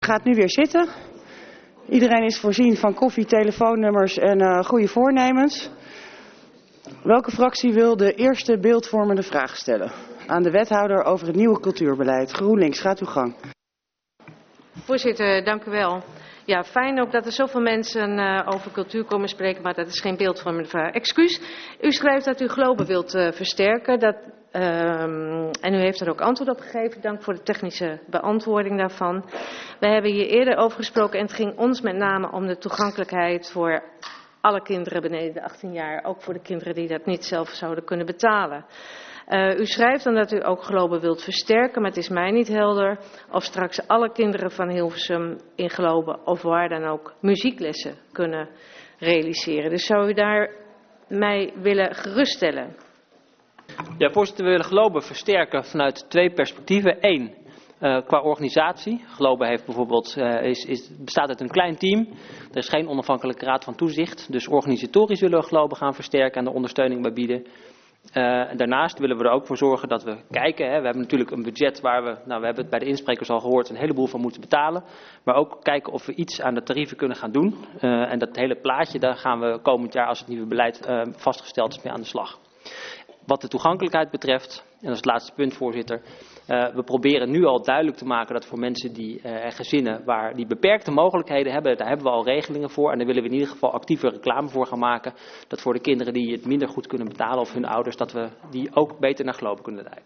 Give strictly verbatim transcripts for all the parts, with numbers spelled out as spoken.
Gaat nu weer zitten. Iedereen is voorzien van koffie, telefoonnummers en uh, goede voornemens. Welke fractie wil de eerste beeldvormende vraag stellen aan de wethouder over het nieuwe cultuurbeleid? GroenLinks, gaat uw gang. Voorzitter, dank u wel. Ja, fijn ook dat er zoveel mensen uh, over cultuur komen spreken, maar dat is geen beeldvormende vraag. Excuus, u schrijft dat u Globe wilt uh, versterken. Dat, um, en u heeft er ook antwoord op gegeven. Dank voor de technische beantwoording daarvan. We hebben hier eerder over gesproken en het ging ons met name om de toegankelijkheid voor alle kinderen beneden de achttien jaar. Ook voor de kinderen die dat niet zelf zouden kunnen betalen. Uh, u schrijft dan dat u ook Globe wilt versterken, maar het is mij niet helder of straks alle kinderen van Hilversum in Globe of waar dan ook muzieklessen kunnen realiseren. Dus zou u daar mij willen geruststellen? Ja, voorzitter, we willen Globe versterken vanuit twee perspectieven. Eén, uh, qua organisatie. Globe heeft bijvoorbeeld, uh, is, is, bestaat uit een klein team. Er is geen onafhankelijke raad van toezicht. Dus organisatorisch willen we Globe gaan versterken en de ondersteuning bij bieden. Uh, daarnaast willen we er ook voor zorgen dat we kijken. Hè, we hebben natuurlijk een budget waar we, nou we hebben het bij de insprekers al gehoord, een heleboel van moeten betalen. Maar ook kijken of we iets aan de tarieven kunnen gaan doen. Uh, en dat hele plaatje, daar gaan we komend jaar als het nieuwe beleid uh, vastgesteld is mee aan de slag. Wat de toegankelijkheid betreft, en dat is het laatste punt voorzitter. Uh, we proberen nu al duidelijk te maken dat voor mensen die uh, gezinnen waar die beperkte mogelijkheden hebben, daar hebben we al regelingen voor. En daar willen we in ieder geval actieve reclame voor gaan maken. Dat voor de kinderen die het minder goed kunnen betalen of hun ouders, dat we die ook beter naar Globe kunnen leiden.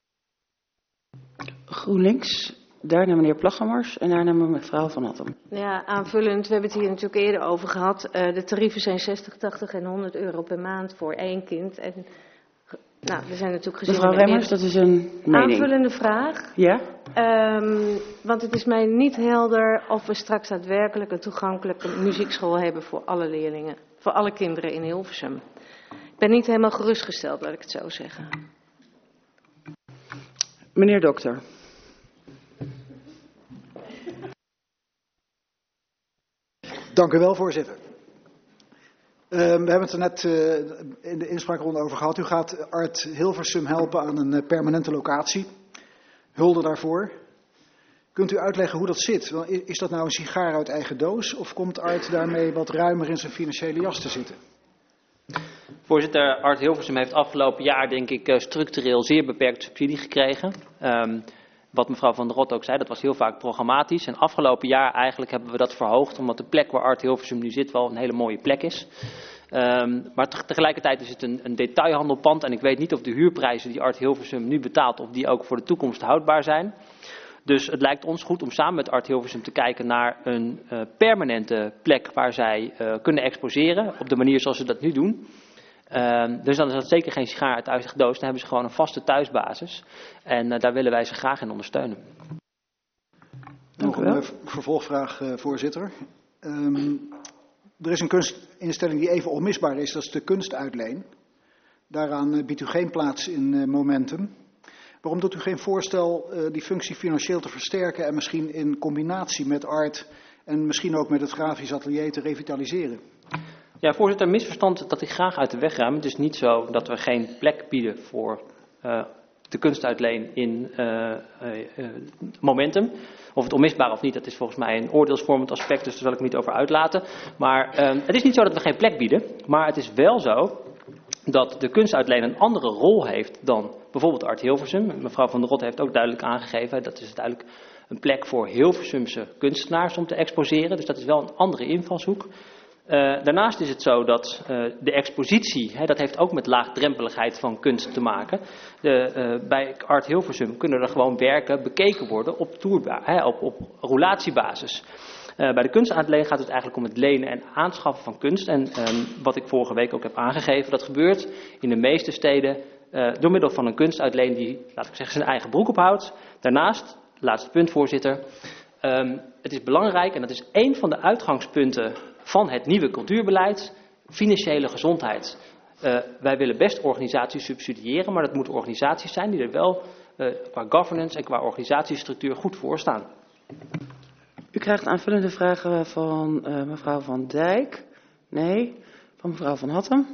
GroenLinks, daarna meneer Plaggemars en daarna mevrouw Van Hattem. Ja, aanvullend, we hebben het hier natuurlijk eerder over gehad. Uh, de tarieven zijn zestig, tachtig en honderd euro per maand voor één kind. En nou, er zijn natuurlijk gezinnen. Mevrouw Remmers, dat is een mening. Aanvullende vraag. Ja? Um, want het is mij niet helder of we straks daadwerkelijk een toegankelijke muziekschool hebben voor alle leerlingen. Voor alle kinderen in Hilversum. Ik ben niet helemaal gerustgesteld, laat ik het zo zeggen. Meneer Dokter. Dank u wel, voorzitter. Uh, we hebben het er net uh, in de inspraakronde over gehad. U gaat Art Hilversum helpen aan een uh, permanente locatie. Hulde daarvoor. Kunt u uitleggen hoe dat zit? Is dat nou een sigaar uit eigen doos of komt Art daarmee wat ruimer in zijn financiële jas te zitten? Voorzitter, Art Hilversum heeft afgelopen jaar denk ik structureel zeer beperkt subsidie gekregen. Um, Wat mevrouw Van der Rot ook zei, dat was heel vaak programmatisch. En afgelopen jaar eigenlijk hebben we dat verhoogd, omdat de plek waar Art Hilversum nu zit wel een hele mooie plek is. Um, maar tegelijkertijd is het een, een detailhandelpand en ik weet niet of de huurprijzen die Art Hilversum nu betaalt, of die ook voor de toekomst houdbaar zijn. Dus het lijkt ons goed om samen met Art Hilversum te kijken naar een uh, permanente plek waar zij uh, kunnen exposeren, op de manier zoals ze dat nu doen. Uh, dus dan is dat zeker geen sigaar uit eigen doos. Dan hebben ze gewoon een vaste thuisbasis. En uh, daar willen wij ze graag in ondersteunen. Nog een uh, vervolgvraag, uh, voorzitter. Um, er is een kunstinstelling die even onmisbaar is. Dat is de kunstuitleen. Daaraan uh, biedt u geen plaats in uh, Momentum. Waarom doet u geen voorstel uh, die functie financieel te versterken en misschien in combinatie met Art en misschien ook met het grafisch atelier te revitaliseren? Ja, voorzitter, een misverstand dat ik graag uit de weg ruim. Het is niet zo dat we geen plek bieden voor uh, de kunstuitleen in uh, uh, uh, Momentum. Of het onmisbaar of niet, dat is volgens mij een oordeelsvormend aspect, dus daar zal ik me niet over uitlaten. Maar uh, het is niet zo dat we geen plek bieden, maar het is wel zo dat de kunstuitleen een andere rol heeft dan bijvoorbeeld Art Hilversum. Mevrouw Van der Rot heeft ook duidelijk aangegeven, dat is duidelijk een plek voor Hilversumse kunstenaars om te exposeren. Dus dat is wel een andere invalshoek. Uh, daarnaast is het zo dat uh, de expositie, hè, dat heeft ook met laagdrempeligheid van kunst te maken. De, uh, bij Art Hilversum kunnen er gewoon werken bekeken worden op, tourba, hè, op, op roulatiebasis. Uh, bij de kunstuitleen gaat het eigenlijk om het lenen en aanschaffen van kunst. En um, wat ik vorige week ook heb aangegeven, dat gebeurt in de meeste steden uh, door middel van een kunstuitleen die, laat ik zeggen, zijn eigen broek ophoudt. Daarnaast, laatste punt voorzitter, um, het is belangrijk en dat is één van de uitgangspunten van het nieuwe cultuurbeleid, financiële gezondheid. Uh, wij willen best organisaties subsidiëren, maar dat moeten organisaties zijn die er wel uh, qua governance en qua organisatiestructuur goed voor staan. U krijgt aanvullende vragen van uh, mevrouw Van Dijk. Nee, van mevrouw Van Hattem.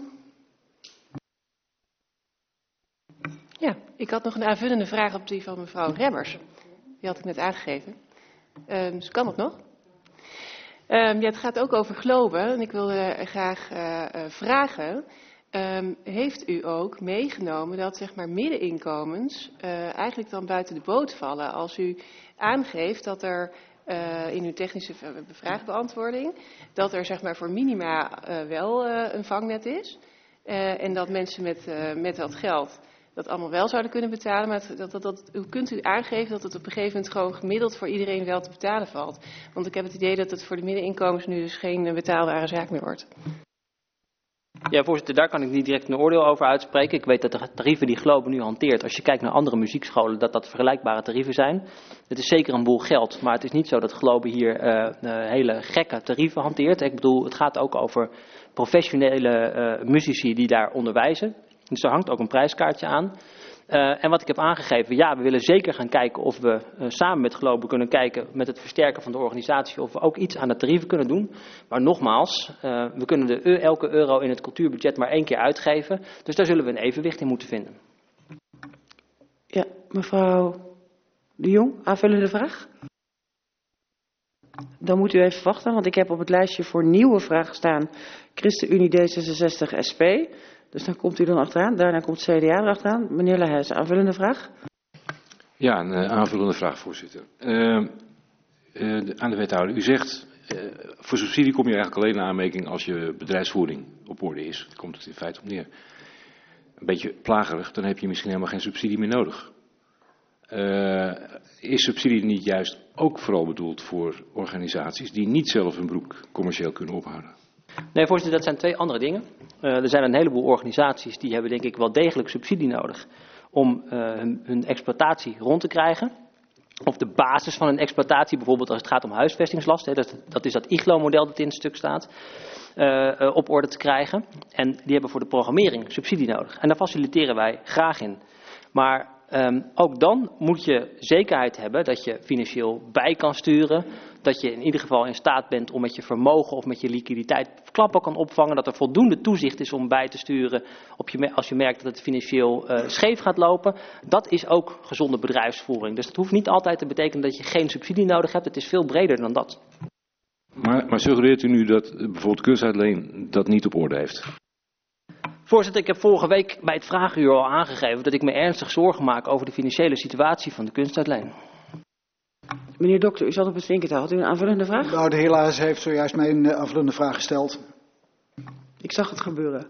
Ja, ik had nog een aanvullende vraag op die van mevrouw Remmers. Die had ik net aangegeven. Um, dus kan dat nog? Um, ja, het gaat ook over Globe. En ik wil uh, graag uh, uh, vragen. Um, heeft u ook meegenomen dat zeg maar middeninkomens uh, eigenlijk dan buiten de boot vallen als u aangeeft dat er uh, in uw technische vraagbeantwoording dat er zeg maar voor minima uh, wel uh, een vangnet is uh, en dat mensen met, uh, met dat geld dat allemaal wel zouden kunnen betalen, maar dat, dat, dat, hoe kunt u aangeven dat het op een gegeven moment gewoon gemiddeld voor iedereen wel te betalen valt? Want ik heb het idee dat het voor de middeninkomens nu dus geen betaalbare zaak meer wordt. Ja, voorzitter, daar kan ik niet direct een oordeel over uitspreken. Ik weet dat de tarieven die Globe nu hanteert, als je kijkt naar andere muziekscholen, dat dat vergelijkbare tarieven zijn. Het is zeker een boel geld, maar het is niet zo dat Globe hier uh, uh, hele gekke tarieven hanteert. Ik bedoel, het gaat ook over professionele uh, muzici die daar onderwijzen. Dus er hangt ook een prijskaartje aan. Uh, en wat ik heb aangegeven, ja, we willen zeker gaan kijken of we uh, samen met Globe kunnen kijken met het versterken van de organisatie of we ook iets aan de tarieven kunnen doen. Maar nogmaals, uh, we kunnen de, uh, elke euro in het cultuurbudget maar één keer uitgeven. Dus daar zullen we een evenwicht in moeten vinden. Ja, mevrouw de Jong, aanvullende vraag? Dan moet u even wachten, want ik heb op het lijstje voor nieuwe vragen staan ChristenUnie D zesenzestig S P. Dus dan komt u dan achteraan. Daarna komt C D A erachteraan. Meneer Lahuijs, aanvullende vraag? Ja, een uh, aanvullende vraag, voorzitter. Uh, uh, aan de wethouder. U zegt, uh, voor subsidie kom je eigenlijk alleen in aanmerking als je bedrijfsvoering op orde is. Daar komt het in feite op neer. Een beetje plagerig, dan heb je misschien helemaal geen subsidie meer nodig. Uh, is subsidie niet juist ook vooral bedoeld voor organisaties die niet zelf hun broek commercieel kunnen ophouden? Nee, voorzitter, dat zijn twee andere dingen. Uh, er zijn een heleboel organisaties die hebben denk ik wel degelijk subsidie nodig om uh, hun, hun exploitatie rond te krijgen. Of de basis van een exploitatie, bijvoorbeeld als het gaat om huisvestingslast. Hè, dat, dat is dat I G L O-model dat in het stuk staat, uh, uh, op orde te krijgen. En die hebben voor de programmering subsidie nodig. En daar faciliteren wij graag in. Maar um, ook dan moet je zekerheid hebben dat je financieel bij kan sturen. Dat je in ieder geval in staat bent om met je vermogen of met je liquiditeit klappen kan opvangen. Dat er voldoende toezicht is om bij te sturen op je, als je merkt dat het financieel uh, scheef gaat lopen. Dat is ook gezonde bedrijfsvoering. Dus dat hoeft niet altijd te betekenen dat je geen subsidie nodig hebt. Het is veel breder dan dat. Maar, maar suggereert u nu dat bijvoorbeeld kunstuitleen dat niet op orde heeft? Voorzitter, ik heb vorige week bij het vragenuur al aangegeven dat ik me ernstig zorgen maak over de financiële situatie van de kunstuitleen. Meneer Dokter, u zat op het vinkertouw. Had u een aanvullende vraag? Nou, de heer Laes heeft zojuist mij een aanvullende vraag gesteld. Ik zag het gebeuren.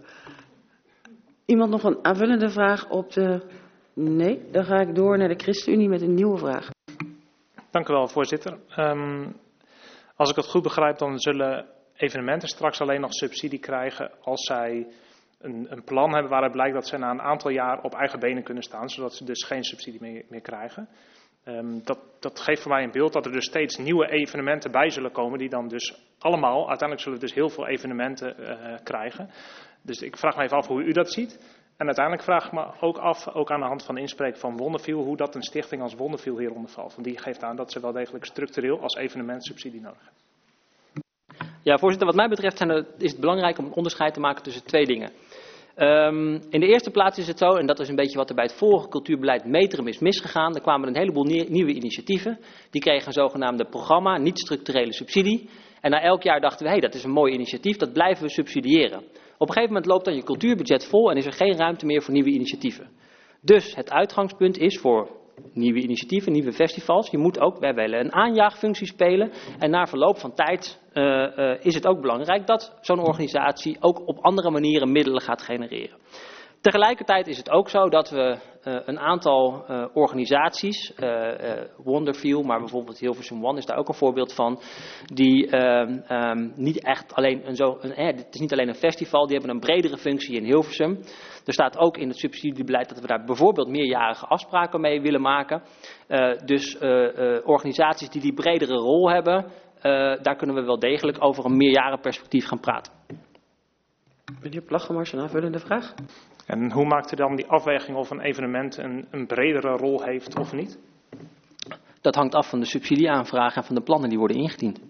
Iemand nog een aanvullende vraag op de... Nee, dan ga ik door naar de ChristenUnie met een nieuwe vraag. Dank u wel, voorzitter. Um, als ik het goed begrijp, dan zullen evenementen straks alleen nog subsidie krijgen als zij een, een plan hebben waaruit blijkt dat ze na een aantal jaar op eigen benen kunnen staan, zodat ze dus geen subsidie meer, meer krijgen. Um, dat, dat geeft voor mij een beeld dat er dus steeds nieuwe evenementen bij zullen komen die dan dus allemaal, uiteindelijk zullen we dus heel veel evenementen uh, krijgen. Dus ik vraag me even af hoe u dat ziet. En uiteindelijk vraag ik me ook af, ook aan de hand van de inspreek van Wonderfeel, hoe dat een stichting als Wonderfeel hieronder valt. Want die geeft aan dat ze wel degelijk structureel als evenement subsidie nodig hebben. Ja, voorzitter, wat mij betreft zijn er, is het belangrijk om een onderscheid te maken tussen twee dingen. Um, in de eerste plaats is het zo, en dat is een beetje wat er bij het vorige cultuurbeleid Metrum is misgegaan. Er kwamen een heleboel nieuwe initiatieven. Die kregen een zogenaamde programma, niet structurele subsidie. En na elk jaar dachten we, hé, hey, dat is een mooi initiatief, dat blijven we subsidiëren. Op een gegeven moment loopt dan je cultuurbudget vol en is er geen ruimte meer voor nieuwe initiatieven. Dus het uitgangspunt is voor nieuwe initiatieven, nieuwe festivals. Je moet ook, wij willen een aanjaagfunctie spelen. En na verloop van tijd uh, uh, is het ook belangrijk dat zo'n organisatie ook op andere manieren middelen gaat genereren. Tegelijkertijd is het ook zo dat we uh, een aantal uh, organisaties, uh, uh, Wonderfeel, maar bijvoorbeeld Hilversum One is daar ook een voorbeeld van, die uh, um, niet echt alleen een zo, een, eh, het is niet alleen een festival, die hebben een bredere functie in Hilversum. Er staat ook in het subsidiebeleid dat we daar bijvoorbeeld meerjarige afspraken mee willen maken. Uh, dus uh, uh, organisaties die die bredere rol hebben, uh, daar kunnen we wel degelijk over een meerjarenperspectief gaan praten. Meneer Plaggemars, een aanvullende vraag. En hoe maakt u dan die afweging of een evenement een, een bredere rol heeft of niet? Dat hangt af van de subsidieaanvraag en van de plannen die worden ingediend.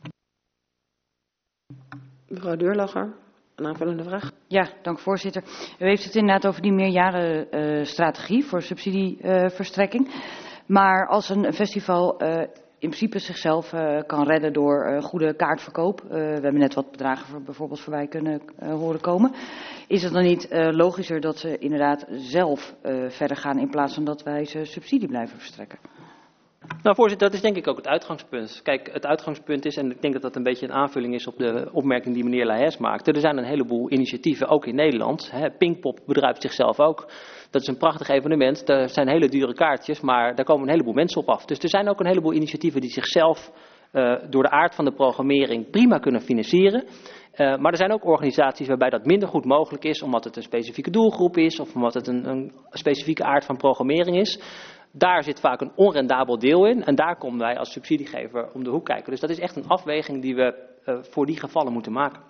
Mevrouw Deurlacher, een aanvullende vraag. Ja, dank voorzitter. U heeft het inderdaad over die meerjarenstrategie uh, voor subsidieverstrekking. Uh, maar als een festival uh, in principe zichzelf uh, kan redden door uh, goede kaartverkoop. Uh, we hebben net wat bedragen voor, bijvoorbeeld voorbij kunnen uh, horen komen. Is het dan niet uh, logischer dat ze inderdaad zelf uh, verder gaan in plaats van dat wij ze subsidie blijven verstrekken? Nou, voorzitter, dat is denk ik ook het uitgangspunt. Kijk, het uitgangspunt is, en ik denk dat dat een beetje een aanvulling is op de opmerking die meneer Lahes maakte. Er zijn een heleboel initiatieven, ook in Nederland. Hè, Pinkpop bedruipt zichzelf ook. Dat is een prachtig evenement. Er zijn hele dure kaartjes, maar daar komen een heleboel mensen op af. Dus er zijn ook een heleboel initiatieven die zichzelf uh, door de aard van de programmering prima kunnen financieren. Uh, maar er zijn ook organisaties waarbij dat minder goed mogelijk is, omdat het een specifieke doelgroep is of omdat het een, een specifieke aard van programmering is. Daar zit vaak een onrendabel deel in en daar komen wij als subsidiegever om de hoek kijken. Dus dat is echt een afweging die we uh, voor die gevallen moeten maken.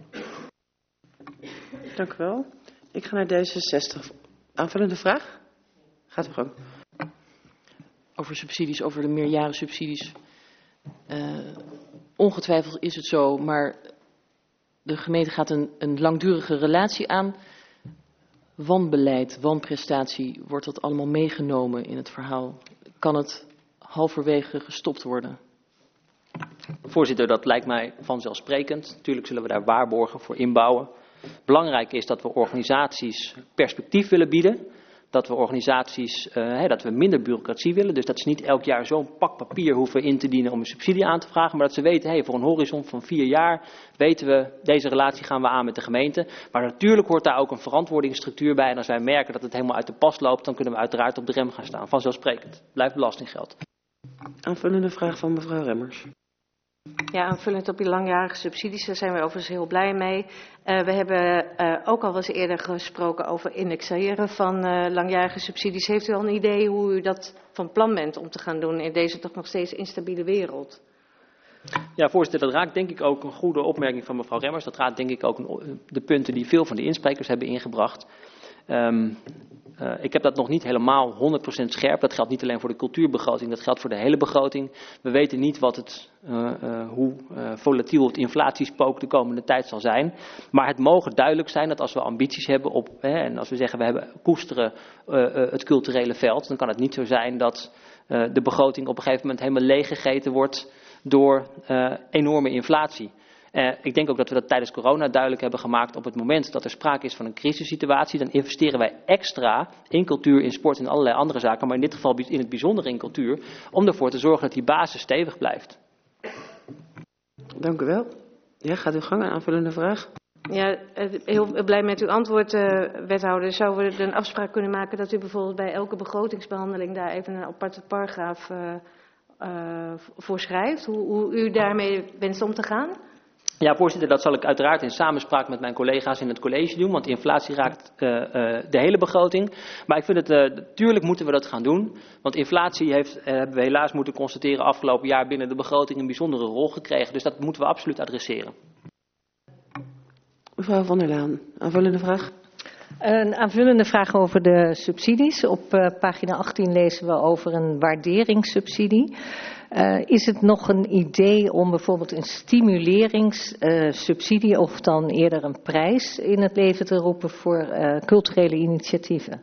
Dank u wel. Ik ga naar D zesenzestig. Aanvullende vraag? Gaat u gang. Over subsidies, over de meerjaren subsidies. Uh, ongetwijfeld is het zo, maar de gemeente gaat een, een langdurige relatie aan. Wanbeleid, wanprestatie, wordt dat allemaal meegenomen in het verhaal? Kan het halverwege gestopt worden? Voorzitter, dat lijkt mij vanzelfsprekend. Natuurlijk zullen we daar waarborgen voor inbouwen. Belangrijk is dat we organisaties perspectief willen bieden. Dat we organisaties, uh, hey, dat we minder bureaucratie willen. Dus dat ze niet elk jaar zo'n pak papier hoeven in te dienen om een subsidie aan te vragen. Maar dat ze weten, hey, voor een horizon van vier jaar weten we, deze relatie gaan we aan met de gemeente. Maar natuurlijk hoort daar ook een verantwoordingsstructuur bij. En als wij merken dat het helemaal uit de pas loopt, dan kunnen we uiteraard op de rem gaan staan. Vanzelfsprekend. Blijft belastinggeld. Aanvullende vraag van mevrouw Remmers. Ja, aanvullend op die langjarige subsidies, daar zijn we overigens heel blij mee. Uh, we hebben uh, ook al wel eens eerder gesproken over indexeren van uh, langjarige subsidies. Heeft u al een idee hoe u dat van plan bent om te gaan doen in deze toch nog steeds instabiele wereld? Ja, voorzitter, dat raakt denk ik ook een goede opmerking van mevrouw Remmers. Dat raakt denk ik ook een, de punten die veel van de insprekers hebben ingebracht. Um, Uh, ik heb dat nog niet helemaal honderd procent scherp. Dat geldt niet alleen voor de cultuurbegroting, dat geldt voor de hele begroting. We weten niet wat het, uh, uh, hoe uh, volatiel het inflatiespook de komende tijd zal zijn. Maar het mogen duidelijk zijn dat als we ambities hebben op, hè, en als we zeggen we hebben koesteren uh, uh, het culturele veld, dan kan het niet zo zijn dat uh, de begroting op een gegeven moment helemaal leeggegeten wordt door uh, enorme inflatie. Uh, ik denk ook dat we dat tijdens corona duidelijk hebben gemaakt. Op het moment dat er sprake is van een crisissituatie, dan investeren wij extra in cultuur, in sport en allerlei andere zaken. Maar in dit geval in het bijzonder in cultuur, om ervoor te zorgen dat die basis stevig blijft. Dank u wel. Ja, gaat uw gang, een aanvullende vraag. Ja, heel blij met uw antwoord, uh, wethouder. Zouden we een afspraak kunnen maken dat u bijvoorbeeld bij elke begrotingsbehandeling daar even een aparte paragraaf uh, uh, voor schrijft? Hoe, hoe u daarmee wenst om te gaan? Ja, voorzitter, dat zal ik uiteraard in samenspraak met mijn collega's in het college doen, want inflatie raakt uh, uh, de hele begroting. Maar ik vind het, uh, tuurlijk moeten we dat gaan doen, want inflatie heeft, uh, hebben we helaas moeten constateren, afgelopen jaar binnen de begroting een bijzondere rol gekregen. Dus dat moeten we absoluut adresseren. Mevrouw Van der Laan, aanvullende vraag. Een aanvullende vraag over de subsidies. Op uh, pagina achttien lezen we over een waarderingssubsidie. Uh, is het nog een idee om bijvoorbeeld een stimuleringssubsidie uh, of dan eerder een prijs in het leven te roepen voor uh, culturele initiatieven?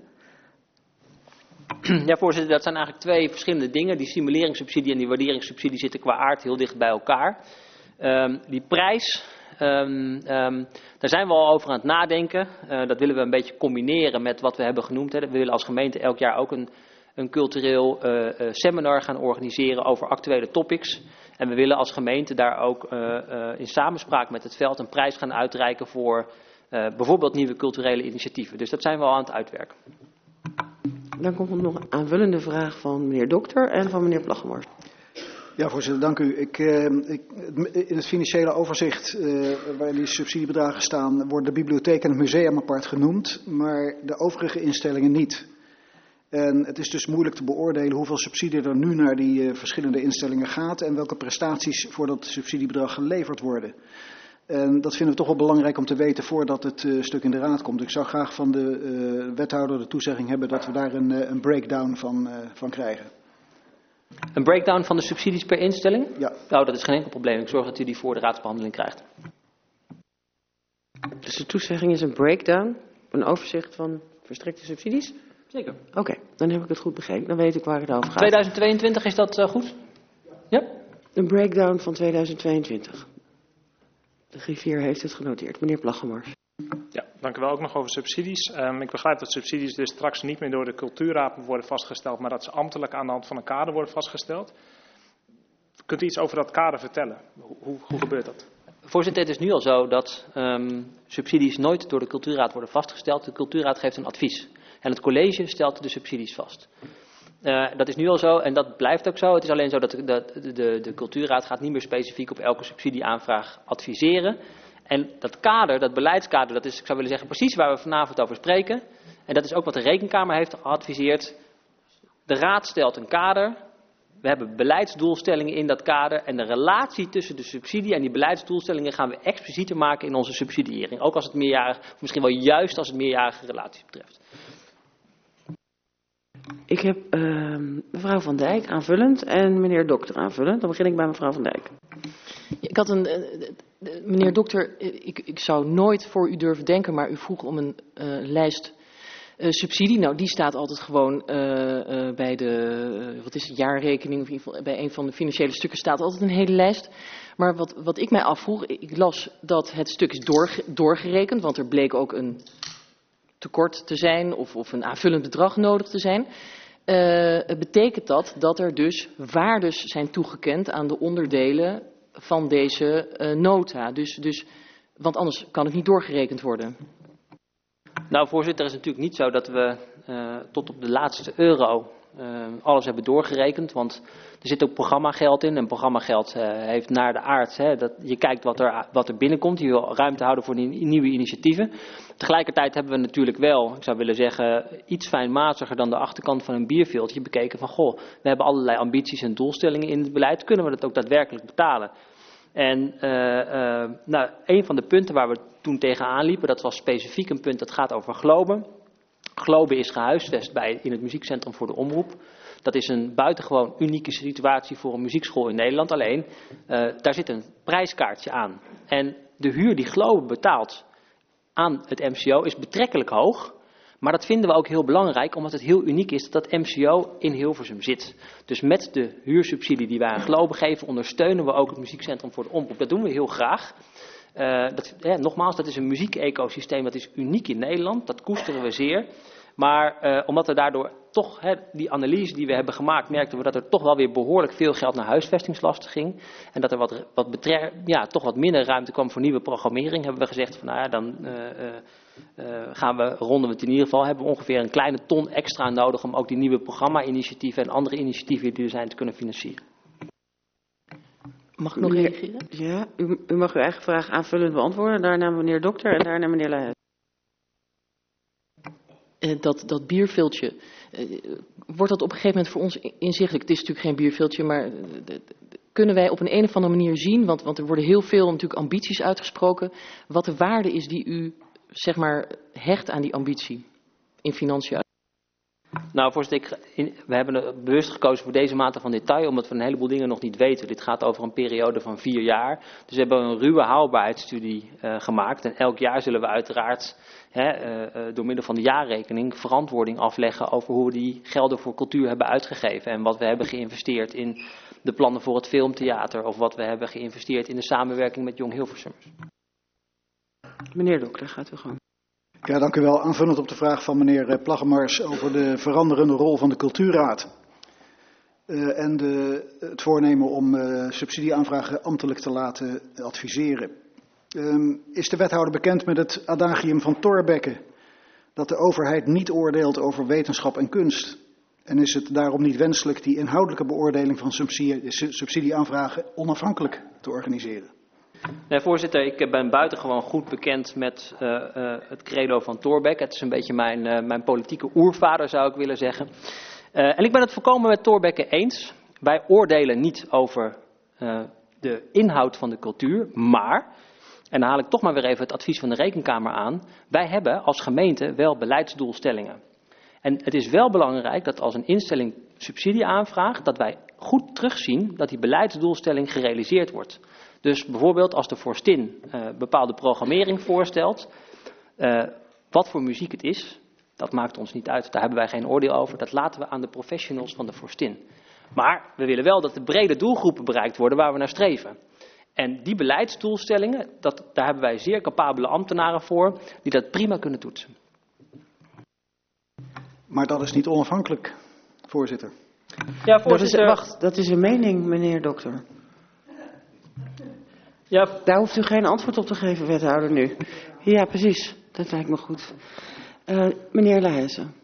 Ja, voorzitter, dat zijn eigenlijk twee verschillende dingen. Die stimuleringssubsidie en die waarderingssubsidie zitten qua aard heel dicht bij elkaar. Um, die prijs, um, um, daar zijn we al over aan het nadenken. Uh, dat willen we een beetje combineren met wat we hebben genoemd. Hè. We willen als gemeente elk jaar ook een... een cultureel uh, uh, seminar gaan organiseren over actuele topics. En we willen als gemeente daar ook uh, uh, in samenspraak met het veld een prijs gaan uitreiken voor uh, bijvoorbeeld nieuwe culturele initiatieven. Dus dat zijn we al aan het uitwerken. Dan komt er nog een aanvullende vraag van meneer Dokter en van meneer Plaggemars. Ja, voorzitter, dank u. Ik, uh, ik, in het financiële overzicht uh, waar die subsidiebedragen staan, worden de bibliotheek en het museum apart genoemd, maar de overige instellingen niet. En het is dus moeilijk te beoordelen hoeveel subsidie er nu naar die uh, verschillende instellingen gaat en welke prestaties voor dat subsidiebedrag geleverd worden. En dat vinden we toch wel belangrijk om te weten voordat het uh, stuk in de raad komt. Ik zou graag van de uh, wethouder de toezegging hebben dat we daar een, uh, een breakdown van, uh, van krijgen. Een breakdown van de subsidies per instelling? Ja. Nou, dat is geen enkel probleem. Ik zorg dat u die voor de raadsbehandeling krijgt. Dus de toezegging is een breakdown, een overzicht van verstrekte subsidies? Zeker. Oké, okay, dan heb ik het goed begrepen. Dan weet ik waar het over gaat. tweeduizend tweeëntwintig, is dat uh, goed? Ja. Een breakdown van tweeduizend tweeëntwintig. De griffier heeft het genoteerd. Meneer Plaggemars. Ja, dank u wel. Ook nog over subsidies. Um, ik begrijp dat subsidies dus straks niet meer door de cultuurraad worden vastgesteld, maar dat ze ambtelijk aan de hand van een kader worden vastgesteld. Kunt u iets over dat kader vertellen? Hoe, hoe, hoe gebeurt dat? Voorzitter, het is nu al zo dat um, subsidies nooit door de cultuurraad worden vastgesteld. De cultuurraad geeft een advies. En het college stelt de subsidies vast. Uh, dat is nu al zo en dat blijft ook zo. Het is alleen zo dat de, de, de, de cultuurraad gaat niet meer specifiek op elke subsidieaanvraag adviseren. En dat kader, dat beleidskader, dat is, ik zou willen zeggen, precies waar we vanavond over spreken. En dat is ook wat de Rekenkamer heeft geadviseerd. De raad stelt een kader. We hebben beleidsdoelstellingen in dat kader. En de relatie tussen de subsidie en die beleidsdoelstellingen gaan we explicieter maken in onze subsidiëring. Ook als het meerjarig, of misschien wel juist als het meerjarige relaties betreft. Ik heb uh, mevrouw Van Dijk aanvullend en meneer Dokter aanvullend. Dan begin ik bij mevrouw Van Dijk. Ik had een, uh, meneer Dokter, ik, ik zou nooit voor u durven denken, maar u vroeg om een uh, lijst uh, subsidie. Nou, die staat altijd gewoon uh, uh, bij de, uh, wat is het, jaarrekening, of in ieder geval bij een van de financiële stukken staat altijd een hele lijst. Maar wat, wat ik mij afvroeg, ik las dat het stuk is doorge, doorgerekend, want er bleek ook een tekort te zijn of, of een aanvullend bedrag nodig te zijn. Uh, betekent dat dat er dus waardes zijn toegekend aan de onderdelen van deze uh, nota. Dus, dus, want anders kan het niet doorgerekend worden. Nou, voorzitter, het is natuurlijk niet zo dat we uh, tot op de laatste euro uh, alles hebben doorgerekend. Want er zit ook programmageld in. En programmageld uh, heeft naar de aard, hè, dat je kijkt wat er, wat er binnenkomt. Je wil ruimte houden voor die nieuwe initiatieven. Tegelijkertijd hebben we natuurlijk wel, ik zou willen zeggen, iets fijnmaziger dan de achterkant van een bierveeltje bekeken van, goh, we hebben allerlei ambities en doelstellingen in het beleid. Kunnen we dat ook daadwerkelijk betalen? En uh, uh, nou, een van de punten waar we toen tegenaan liepen, dat was specifiek een punt dat gaat over Globe. Globe is gehuisvest bij, in het muziekcentrum voor de omroep. Dat is een buitengewoon unieke situatie voor een muziekschool in Nederland. Alleen, uh, daar zit een prijskaartje aan. En de huur die Globe betaalt aan het M C O is betrekkelijk hoog. Maar dat vinden we ook heel belangrijk, omdat het heel uniek is dat dat M C O in Hilversum zit. Dus met de huursubsidie die wij aan Globe geven, ondersteunen we ook het muziekcentrum voor de omroep. Dat doen we heel graag. Uh, dat, ja, nogmaals, dat is een muziekecosysteem dat is uniek in Nederland. Dat koesteren we zeer. Maar uh, omdat we daardoor toch, hè, die analyse die we hebben gemaakt, merkten we dat er toch wel weer behoorlijk veel geld naar huisvestingslasten ging. En dat er wat, wat betreft, ja, toch wat minder ruimte kwam voor nieuwe programmering. Hebben we gezegd van, nou ja, dan uh, uh, uh, gaan we, ronden we het in ieder geval. Hebben we ongeveer een kleine ton extra nodig om ook die nieuwe programma-initiatieven en andere initiatieven die er zijn te kunnen financieren. Mag ik nog reageren? Ja, u, u mag uw eigen vraag aanvullend beantwoorden. Daarna meneer Dokter en daarna meneer Leijers. Uh, dat, dat bierveeltje, uh, wordt dat op een gegeven moment voor ons inzichtelijk? Het is natuurlijk geen bierveeltje, maar uh, de, de, kunnen wij op een, een of andere manier zien, want, want er worden heel veel natuurlijk ambities uitgesproken, wat de waarde is die u, zeg maar, hecht aan die ambitie in financiën? Nou, voorzitter, ik, we hebben bewust gekozen voor deze mate van detail, omdat we een heleboel dingen nog niet weten. Dit gaat over een periode van vier jaar. Dus we hebben een ruwe haalbaarheidsstudie uh, gemaakt. En elk jaar zullen we uiteraard hè, uh, door middel van de jaarrekening verantwoording afleggen over hoe we die gelden voor cultuur hebben uitgegeven. En wat we hebben geïnvesteerd in de plannen voor het filmtheater. Of wat we hebben geïnvesteerd in de samenwerking met Jong Hilversum. Meneer Dokter, gaat u gewoon. Ja, dank u wel. Aanvullend op de vraag van meneer Plaggemars over de veranderende rol van de cultuurraad. Uh, en de, het voornemen om uh, subsidieaanvragen ambtelijk te laten adviseren. Um, is de wethouder bekend met het adagium van Thorbecke, dat de overheid niet oordeelt over wetenschap en kunst? En is het daarom niet wenselijk die inhoudelijke beoordeling van subsidie, subsidieaanvragen onafhankelijk te organiseren? Nee, voorzitter, ik ben buitengewoon goed bekend met uh, uh, het credo van Thorbecke. Het is een beetje mijn, uh, mijn politieke oervader, zou ik willen zeggen. Uh, en ik ben het volkomen met Thorbecke eens. Wij oordelen niet over uh, de inhoud van de cultuur, maar, en dan haal ik toch maar weer even het advies van de Rekenkamer aan, wij hebben als gemeente wel beleidsdoelstellingen. En het is wel belangrijk dat als een instelling subsidie aanvraagt, dat wij goed terugzien dat die beleidsdoelstelling gerealiseerd wordt. Dus bijvoorbeeld als de vorstin uh, bepaalde programmering voorstelt, uh, wat voor muziek het is, dat maakt ons niet uit. Daar hebben wij geen oordeel over. Dat laten we aan de professionals van de vorstin. Maar we willen wel dat de brede doelgroepen bereikt worden waar we naar streven. En die beleidsdoelstellingen, dat, daar hebben wij zeer capabele ambtenaren voor die dat prima kunnen toetsen. Maar dat is niet onafhankelijk, voorzitter. Ja, voorzitter. Dat is, wacht, dat is een mening, meneer dokter. Ja. Daar hoeft u geen antwoord op te geven, wethouder, nu. Ja, precies. Dat lijkt me goed. Uh, meneer Leijzen.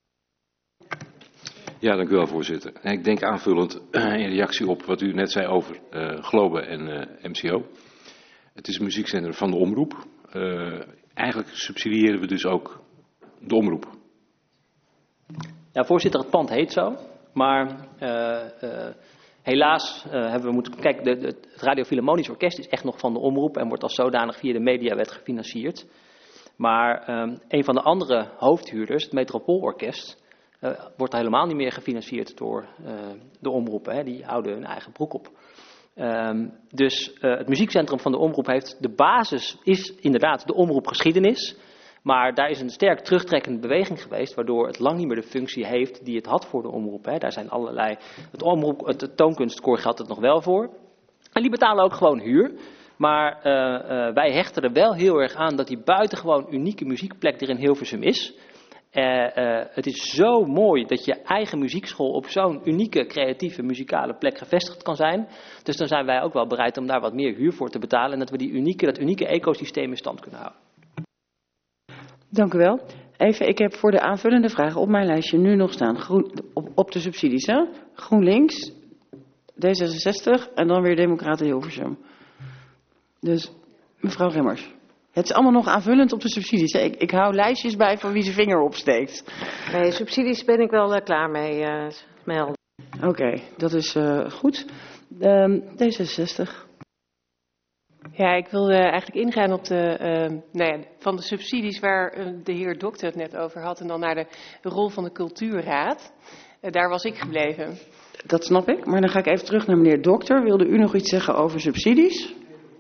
Ja, dank u wel, voorzitter. En ik denk aanvullend in reactie op wat u net zei over uh, Globe en uh, M C O. Het is een muziekcentrum van de omroep. Uh, eigenlijk subsidiëren we dus ook de omroep. Ja, voorzitter, het pand heet zo. Maar uh, uh, helaas uh, hebben we moeten... Kijk, de, de, het Radio Philharmonisch Orkest is echt nog van de omroep en wordt als zodanig via de Mediawet gefinancierd. Maar um, een van de andere hoofdhuurders, het Metropoolorkest, uh, wordt helemaal niet meer gefinancierd door uh, de omroepen. Hè. Die houden hun eigen broek op. Um, dus uh, het muziekcentrum van de omroep heeft, de basis is inderdaad de omroepgeschiedenis. Maar daar is een sterk terugtrekkende beweging geweest, waardoor het lang niet meer de functie heeft die het had voor de omroep. Hè. Daar zijn allerlei, het, omroep, het toonkunstkoor geldt het nog wel voor. En die betalen ook gewoon huur. Maar uh, uh, wij hechten er wel heel erg aan dat die buitengewoon unieke muziekplek er in Hilversum is. Uh, uh, het is zo mooi dat je eigen muziekschool op zo'n unieke, creatieve, muzikale plek gevestigd kan zijn. Dus dan zijn wij ook wel bereid om daar wat meer huur voor te betalen en dat we die unieke, dat unieke ecosysteem in stand kunnen houden. Dank u wel. Even, ik heb voor de aanvullende vragen op mijn lijstje nu nog staan. Groen, op, op de subsidies, hè? GroenLinks, D zesenzestig en dan weer Democraten Hilversum. Dus, mevrouw Remmers. Het is allemaal nog aanvullend op de subsidies. Hè? Ik, ik hou lijstjes bij van wie zijn vinger opsteekt. Nee, subsidies ben ik wel uh, klaar mee, uh, melden. Oké, okay, dat is uh, goed. Um, D zesenzestig. Ja, ik wilde eigenlijk ingaan op de, uh, nou ja, van de subsidies waar uh, de heer Dokter het net over had. En dan naar de rol van de cultuurraad. Uh, daar was ik gebleven. Dat snap ik, maar dan ga ik even terug naar meneer Dokter. Wilde u nog iets zeggen over subsidies?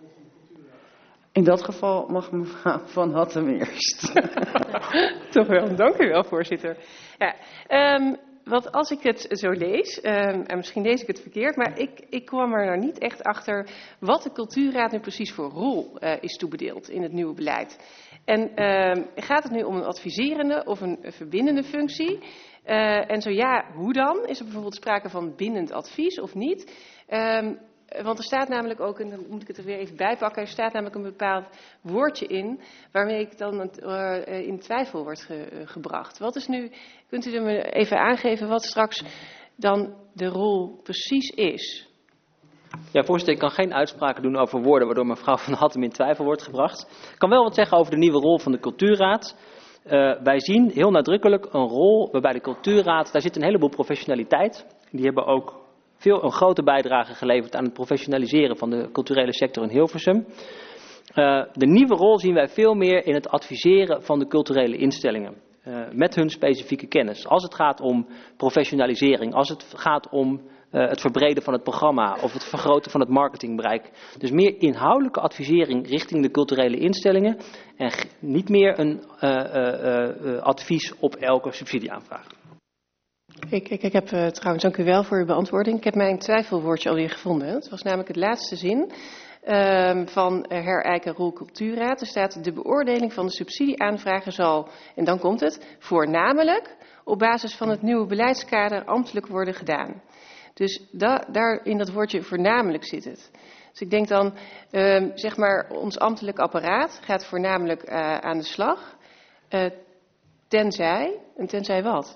In dat geval mag mevrouw Van Hattem eerst. Toch wel, dank u wel, voorzitter. Ja, um, want als ik het zo lees, um, en misschien lees ik het verkeerd, maar ik, ik kwam er nou niet echt achter wat de cultuurraad nu precies voor rol uh, is toebedeeld in het nieuwe beleid. En um, gaat het nu om een adviserende of een verbindende functie? Uh, en zo ja, hoe dan? Is er bijvoorbeeld sprake van bindend advies of niet? Um, Want er staat namelijk ook, en dan moet ik het er weer even bij pakken, er staat namelijk een bepaald woordje in, waarmee ik dan uh, in twijfel wordt ge, uh, gebracht. Wat is nu, kunt u me even aangeven wat straks dan de rol precies is? Ja, voorzitter, ik kan geen uitspraken doen over woorden waardoor mevrouw Van Hattem in twijfel wordt gebracht. Ik kan wel wat zeggen over de nieuwe rol van de cultuurraad. Uh, wij zien heel nadrukkelijk een rol waarbij de cultuurraad, daar zit een heleboel professionaliteit. Die hebben ook veel een grote bijdrage geleverd aan het professionaliseren van de culturele sector in Hilversum. Uh, de nieuwe rol zien wij veel meer in het adviseren van de culturele instellingen. Uh, met hun specifieke kennis. Als het gaat om professionalisering, als het gaat om uh, het verbreden van het programma of het vergroten van het marketingbereik. Dus meer inhoudelijke advisering richting de culturele instellingen en niet meer een uh, uh, uh, advies op elke subsidieaanvraag. Ik, ik, ik heb uh, trouwens, dank u wel voor uw beantwoording. Ik heb mijn twijfelwoordje alweer gevonden. Het was namelijk het laatste zin uh, van herijken rol cultuurraad. Er staat: de beoordeling van de subsidieaanvragen zal, en dan komt het, voornamelijk op basis van het nieuwe beleidskader ambtelijk worden gedaan. Dus da, daar in dat woordje voornamelijk zit het. Dus ik denk dan, uh, zeg maar, ons ambtelijk apparaat gaat voornamelijk uh, aan de slag. Uh, tenzij, en tenzij wat?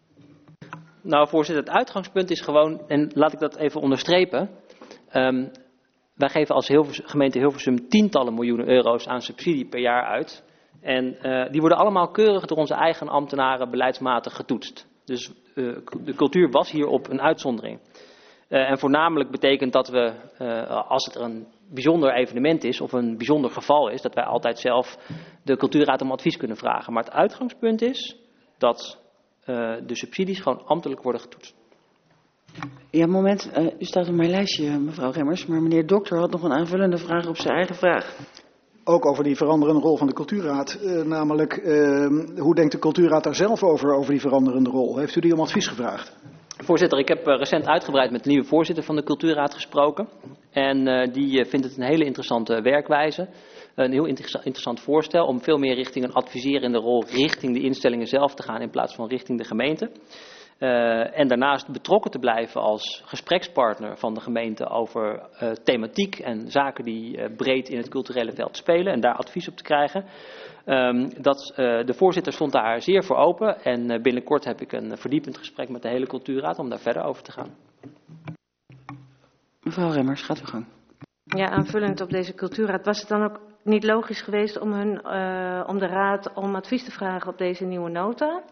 Nou, voorzitter, het uitgangspunt is gewoon, en laat ik dat even onderstrepen. Um, wij geven als Hilversum, gemeente Hilversum tientallen miljoenen euro's aan subsidie per jaar uit. En uh, die worden allemaal keurig door onze eigen ambtenaren beleidsmatig getoetst. Dus uh, de cultuur was hierop een uitzondering. Uh, en voornamelijk betekent dat we, uh, als het er een bijzonder evenement is of een bijzonder geval is, dat wij altijd zelf de cultuurraad om advies kunnen vragen. Maar het uitgangspunt is dat Uh, de subsidies gewoon ambtelijk worden getoetst. Ja, moment. Uh, u staat op mijn lijstje, mevrouw Remmers. Maar meneer Dokter had nog een aanvullende vraag op zijn eigen vraag. Ook over die veranderende rol van de cultuurraad. Uh, namelijk, uh, hoe denkt de cultuurraad daar zelf over, over die veranderende rol? Heeft u die om advies gevraagd? Voorzitter, ik heb uh, recent uitgebreid met de nieuwe voorzitter van de Cultuurraad gesproken. En uh, die uh, vindt het een hele interessante werkwijze. Een heel inter- interessant voorstel om veel meer richting een adviserende rol richting de instellingen zelf te gaan in plaats van richting de gemeente. Uh, en daarnaast betrokken te blijven als gesprekspartner van de gemeente over uh, thematiek en zaken die uh, breed in het culturele veld spelen en daar advies op te krijgen. Um, dat, uh, de voorzitter stond daar zeer voor open en uh, binnenkort heb ik een verdiepend gesprek met de hele Cultuurraad om daar verder over te gaan. Mevrouw Remmers, gaat uw gang. Ja, aanvullend op deze Cultuurraad, was het dan ook niet logisch geweest om, hun, uh, om de raad om advies te vragen op deze nieuwe nota?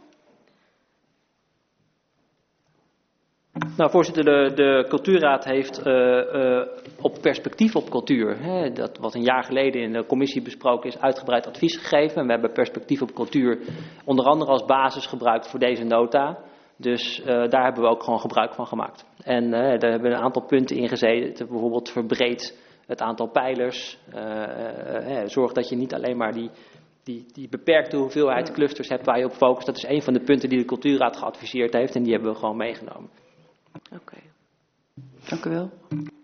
Nou, voorzitter, de, de Cultuurraad heeft uh, uh, op perspectief op cultuur, hè, dat wat een jaar geleden in de commissie besproken is, uitgebreid advies gegeven. En we hebben perspectief op cultuur onder andere als basis gebruikt voor deze nota. Dus uh, daar hebben we ook gewoon gebruik van gemaakt. En uh, daar hebben we een aantal punten in gezeten, bijvoorbeeld verbreed het aantal pijlers. Uh, uh, uh, zorg dat je niet alleen maar die, die, die beperkte hoeveelheid clusters hebt waar je op focust. Dat is een van de punten die de Cultuurraad geadviseerd heeft en die hebben we gewoon meegenomen. Oké, okay. Dank u wel.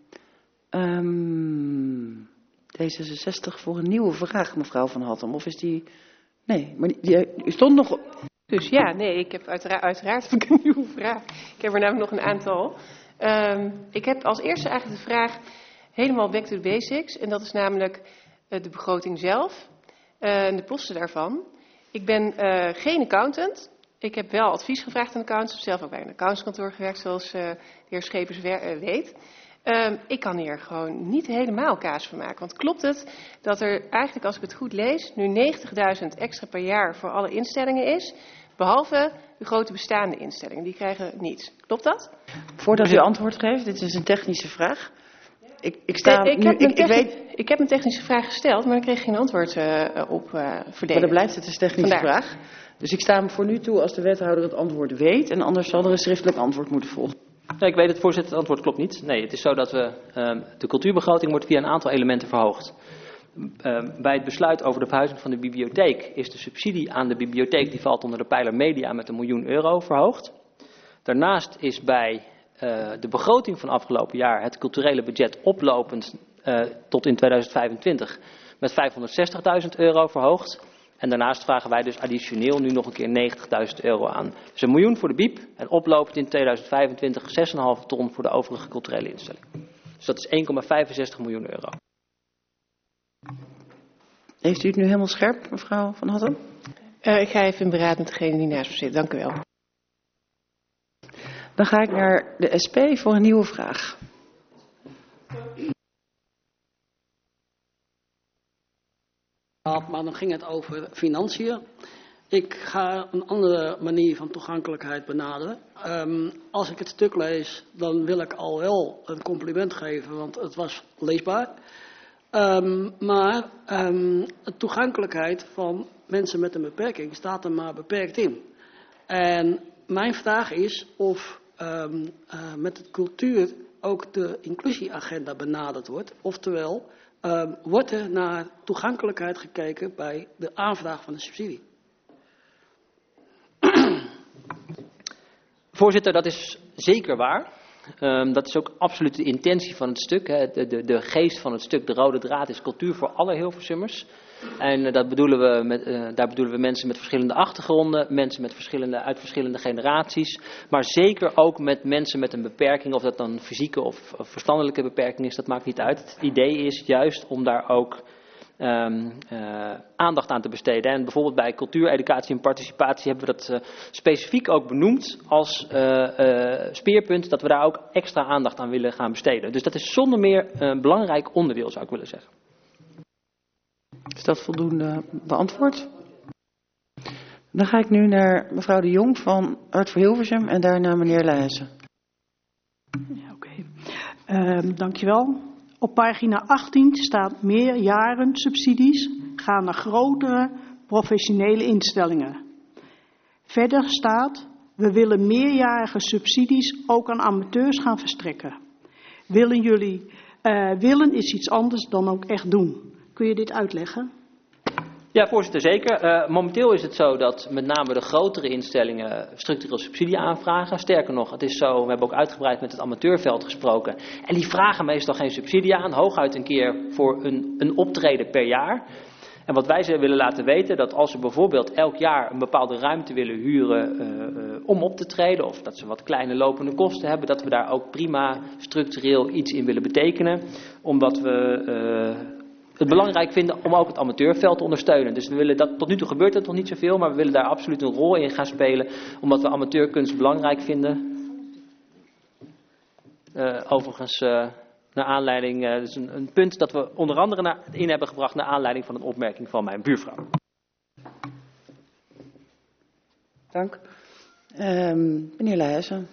Um, D zesenzestig voor een nieuwe vraag, mevrouw Van Hattem. Of is die... Nee, maar die, die, u stond nog... Dus ja, nee, ik heb uiteraard, uiteraard heb ik een nieuwe vraag. Ik heb er namelijk nog een aantal. Um, ik heb als eerste eigenlijk de vraag helemaal back to the basics. En dat is namelijk uh, de begroting zelf uh, en de posten daarvan. Ik ben uh, geen accountant. Ik heb wel advies gevraagd aan de accountants. Ik heb zelf ook bij een accountantskantoor gewerkt, zoals uh, de heer Schepers uh, weet. Um, ik kan hier gewoon niet helemaal kaas van maken. Want klopt het dat er eigenlijk, als ik het goed lees, nu negentigduizend extra per jaar voor alle instellingen is, behalve de grote bestaande instellingen. Die krijgen niets. Klopt dat? Voordat u antwoord geeft, dit is een technische vraag. Ik, ik, sta nee, ik, nu, heb ik, ik, weet... ik heb een technische vraag gesteld, maar ik kreeg geen antwoord uh, op uh, verdedigd. Maar dan blijft het een technische Vandaar. vraag. Dus ik sta hem voor nu toe als de wethouder het antwoord weet. En anders zal er een schriftelijk antwoord moeten volgen. Nee, ik weet het, voorzitter, het antwoord klopt niet. Nee, het is zo dat we, um, de cultuurbegroting wordt via een aantal elementen verhoogd. Um, bij het besluit over de verhuizing van de bibliotheek is de subsidie aan de bibliotheek, die valt onder de pijler media, met een miljoen euro verhoogd. Daarnaast is bij uh, de begroting van afgelopen jaar het culturele budget oplopend uh, tot in tweeduizend vijfentwintig met vijfhonderdzestigduizend euro verhoogd. En daarnaast vragen wij dus additioneel nu nog een keer negentigduizend euro aan. Dus een miljoen voor de B I E B en oplopend in tweeduizend vijfentwintig zes komma vijf ton voor de overige culturele instellingen. Dus dat is één komma vijfenzestig miljoen euro. Heeft u het nu helemaal scherp, mevrouw Van Hattem? Uh, ik ga even in beraad met degene die naast me zit. Dank u wel. Dan ga ik naar de S P voor een nieuwe vraag. Maar dan ging het over financiën. Ik ga een andere manier van toegankelijkheid benaderen. Um, als ik het stuk lees, dan wil ik al wel een compliment geven, want het was leesbaar. Um, maar um, de toegankelijkheid van mensen met een beperking staat er maar beperkt in. En mijn vraag is of um, uh, met de cultuur ook de inclusieagenda benaderd wordt. Oftewel, um, wordt er naar toegankelijkheid gekeken bij de aanvraag van de subsidie? Voorzitter, dat is zeker waar. Um, dat is ook absoluut de intentie van het stuk. Hè. De, de, de geest van het stuk, de rode draad, is cultuur voor alle Hilversummers. En uh, dat bedoelen we met, uh, daar bedoelen we mensen met verschillende achtergronden, mensen met verschillende, uit verschillende generaties. Maar zeker ook met mensen met een beperking, of dat dan fysieke of, of verstandelijke beperking is, dat maakt niet uit. Het idee is juist om daar ook Um, uh, aandacht aan te besteden. En bijvoorbeeld bij cultuur, educatie en participatie hebben we dat uh, specifiek ook benoemd als uh, uh, speerpunt, dat we daar ook extra aandacht aan willen gaan besteden. Dus dat is zonder meer een belangrijk onderdeel, zou ik willen zeggen. Is dat voldoende beantwoord? Dan ga ik nu naar mevrouw de Jong van Hart voor Hilversum en daarna meneer Leijzen. Ja, oké. Okay. Uh, dankjewel. Op pagina achttien staat meerjaren subsidies gaan naar grotere professionele instellingen. Verder staat, we willen meerjarige subsidies ook aan amateurs gaan verstrekken. Willen jullie, uh, willen is iets anders dan ook echt doen. Kun je dit uitleggen? Ja, voorzitter, zeker. Uh, momenteel is het zo dat met name de grotere instellingen structureel subsidie aanvragen. Sterker nog, het is zo, we hebben ook uitgebreid met het amateurveld gesproken. En die vragen meestal geen subsidie aan, hooguit een keer voor een, een optreden per jaar. En wat wij ze willen laten weten, dat als ze bijvoorbeeld elk jaar een bepaalde ruimte willen huren uh, uh, om op te treden, of dat ze wat kleine lopende kosten hebben, dat we daar ook prima structureel iets in willen betekenen. Omdat we uh, het belangrijk vinden om ook het amateurveld te ondersteunen. Dus we willen dat, tot nu toe gebeurt het nog niet zoveel, maar we willen daar absoluut een rol in gaan spelen, omdat we amateurkunst belangrijk vinden. Uh, overigens... Uh, Naar aanleiding, uh, dus een, een punt dat we onder andere naar, in hebben gebracht naar aanleiding van een opmerking van mijn buurvrouw. Dank. Um, meneer Leijzen.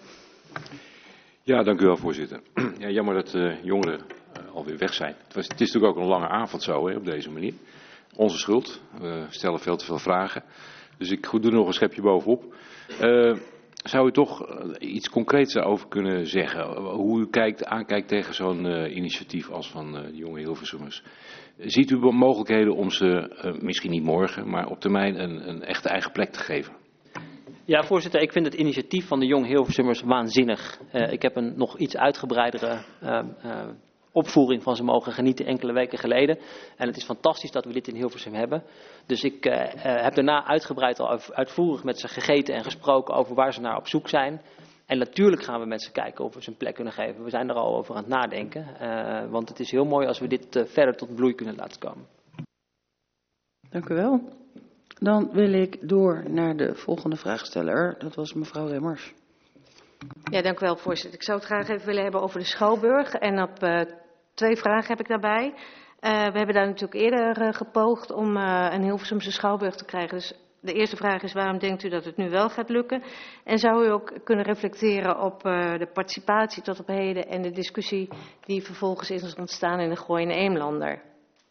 Ja, dank u wel, voorzitter. Ja, jammer dat uh, jongeren uh, alweer weg zijn. Het, was, het is natuurlijk ook een lange avond zo, hè, op deze manier. Onze schuld. We stellen veel te veel vragen. Dus ik doe er nog een schepje bovenop. Uh, Zou u toch iets concreets daarover kunnen zeggen? Hoe u kijkt, aankijkt tegen zo'n uh, initiatief als van uh, de jonge Hilversummers. Ziet u mogelijkheden om ze, uh, misschien niet morgen, maar op termijn een, een echte eigen plek te geven? Ja, voorzitter, ik vind het initiatief van de jonge Hilversummers waanzinnig. Uh, ik heb een nog iets uitgebreidere uh, uh, opvoering van ze mogen genieten enkele weken geleden. En het is fantastisch dat we dit in Hilversum hebben. Dus ik uh, uh, heb daarna uitgebreid al uitvoerig met ze gegeten en gesproken over waar ze naar op zoek zijn. En natuurlijk gaan we met ze kijken of we ze een plek kunnen geven. We zijn er al over aan het nadenken. Uh, want het is heel mooi als we dit uh, verder tot bloei kunnen laten komen. Dank u wel. Dan wil ik door naar de volgende vraagsteller. Dat was mevrouw Remmers. Ja, dank u wel, voorzitter. Ik zou het graag even willen hebben over de Schouwburg. En op uh, twee vragen heb ik daarbij. Uh, we hebben daar natuurlijk eerder uh, gepoogd om uh, een Hilversumse Schouwburg te krijgen. Dus de eerste vraag is, waarom denkt u dat het nu wel gaat lukken? En zou u ook kunnen reflecteren op uh, de participatie tot op heden en de discussie die vervolgens is ontstaan in de Gooi en Eemlander?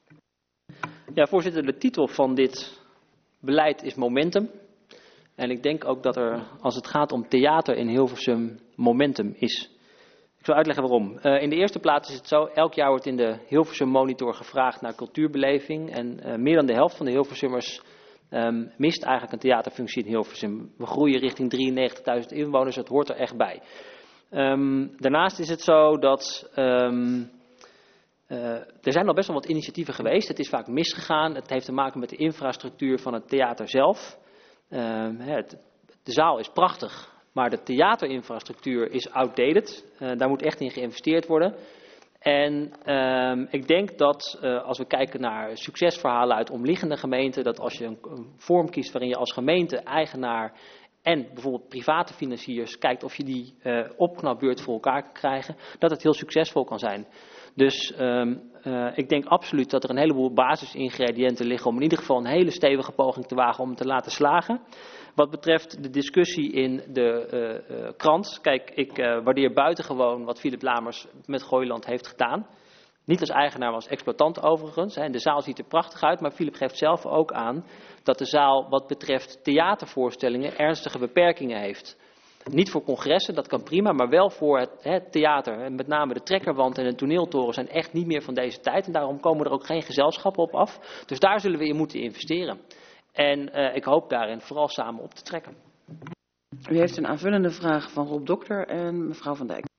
Ja, voorzitter, de titel van dit beleid is Momentum. En ik denk ook dat er, als het gaat om theater in Hilversum, momentum is. Ik zal uitleggen waarom. Uh, in de eerste plaats is het zo, elk jaar wordt in de Hilversum Monitor gevraagd naar cultuurbeleving. En uh, meer dan de helft van de Hilversummers um, mist eigenlijk een theaterfunctie in Hilversum. We groeien richting drieënnegentigduizend inwoners, dat hoort er echt bij. Um, daarnaast is het zo dat... Um, Uh, er zijn al best wel wat initiatieven geweest. Het is vaak misgegaan. Het heeft te maken met de infrastructuur van het theater zelf. Uh, het, de zaal is prachtig, maar de theaterinfrastructuur is outdated. Uh, daar moet echt in geïnvesteerd worden. En uh, ik denk dat uh, als we kijken naar succesverhalen uit omliggende gemeenten, dat als je een, een vorm kiest waarin je als gemeente, eigenaar en bijvoorbeeld private financiers kijkt of je die uh, opknapbeurt voor elkaar kan krijgen, dat het heel succesvol kan zijn. Dus um, uh, ik denk absoluut dat er een heleboel basisingrediënten liggen om in ieder geval een hele stevige poging te wagen om het te laten slagen. Wat betreft de discussie in de uh, uh, krant, kijk, ik uh, waardeer buitengewoon wat Philip Lamers met Gooiland heeft gedaan. Niet als eigenaar, maar als exploitant overigens. Hè. De zaal ziet er prachtig uit, maar Philip geeft zelf ook aan dat de zaal wat betreft theatervoorstellingen ernstige beperkingen heeft. Niet voor congressen, dat kan prima, maar wel voor het, het theater. En met name de trekkerwand en de toneeltoren zijn echt niet meer van deze tijd. En daarom komen er ook geen gezelschappen op af. Dus daar zullen we in moeten investeren. En uh, ik hoop daarin vooral samen op te trekken. U heeft een aanvullende vraag van Rob Dokter en mevrouw Van Dijk.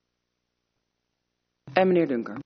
En meneer Dunker.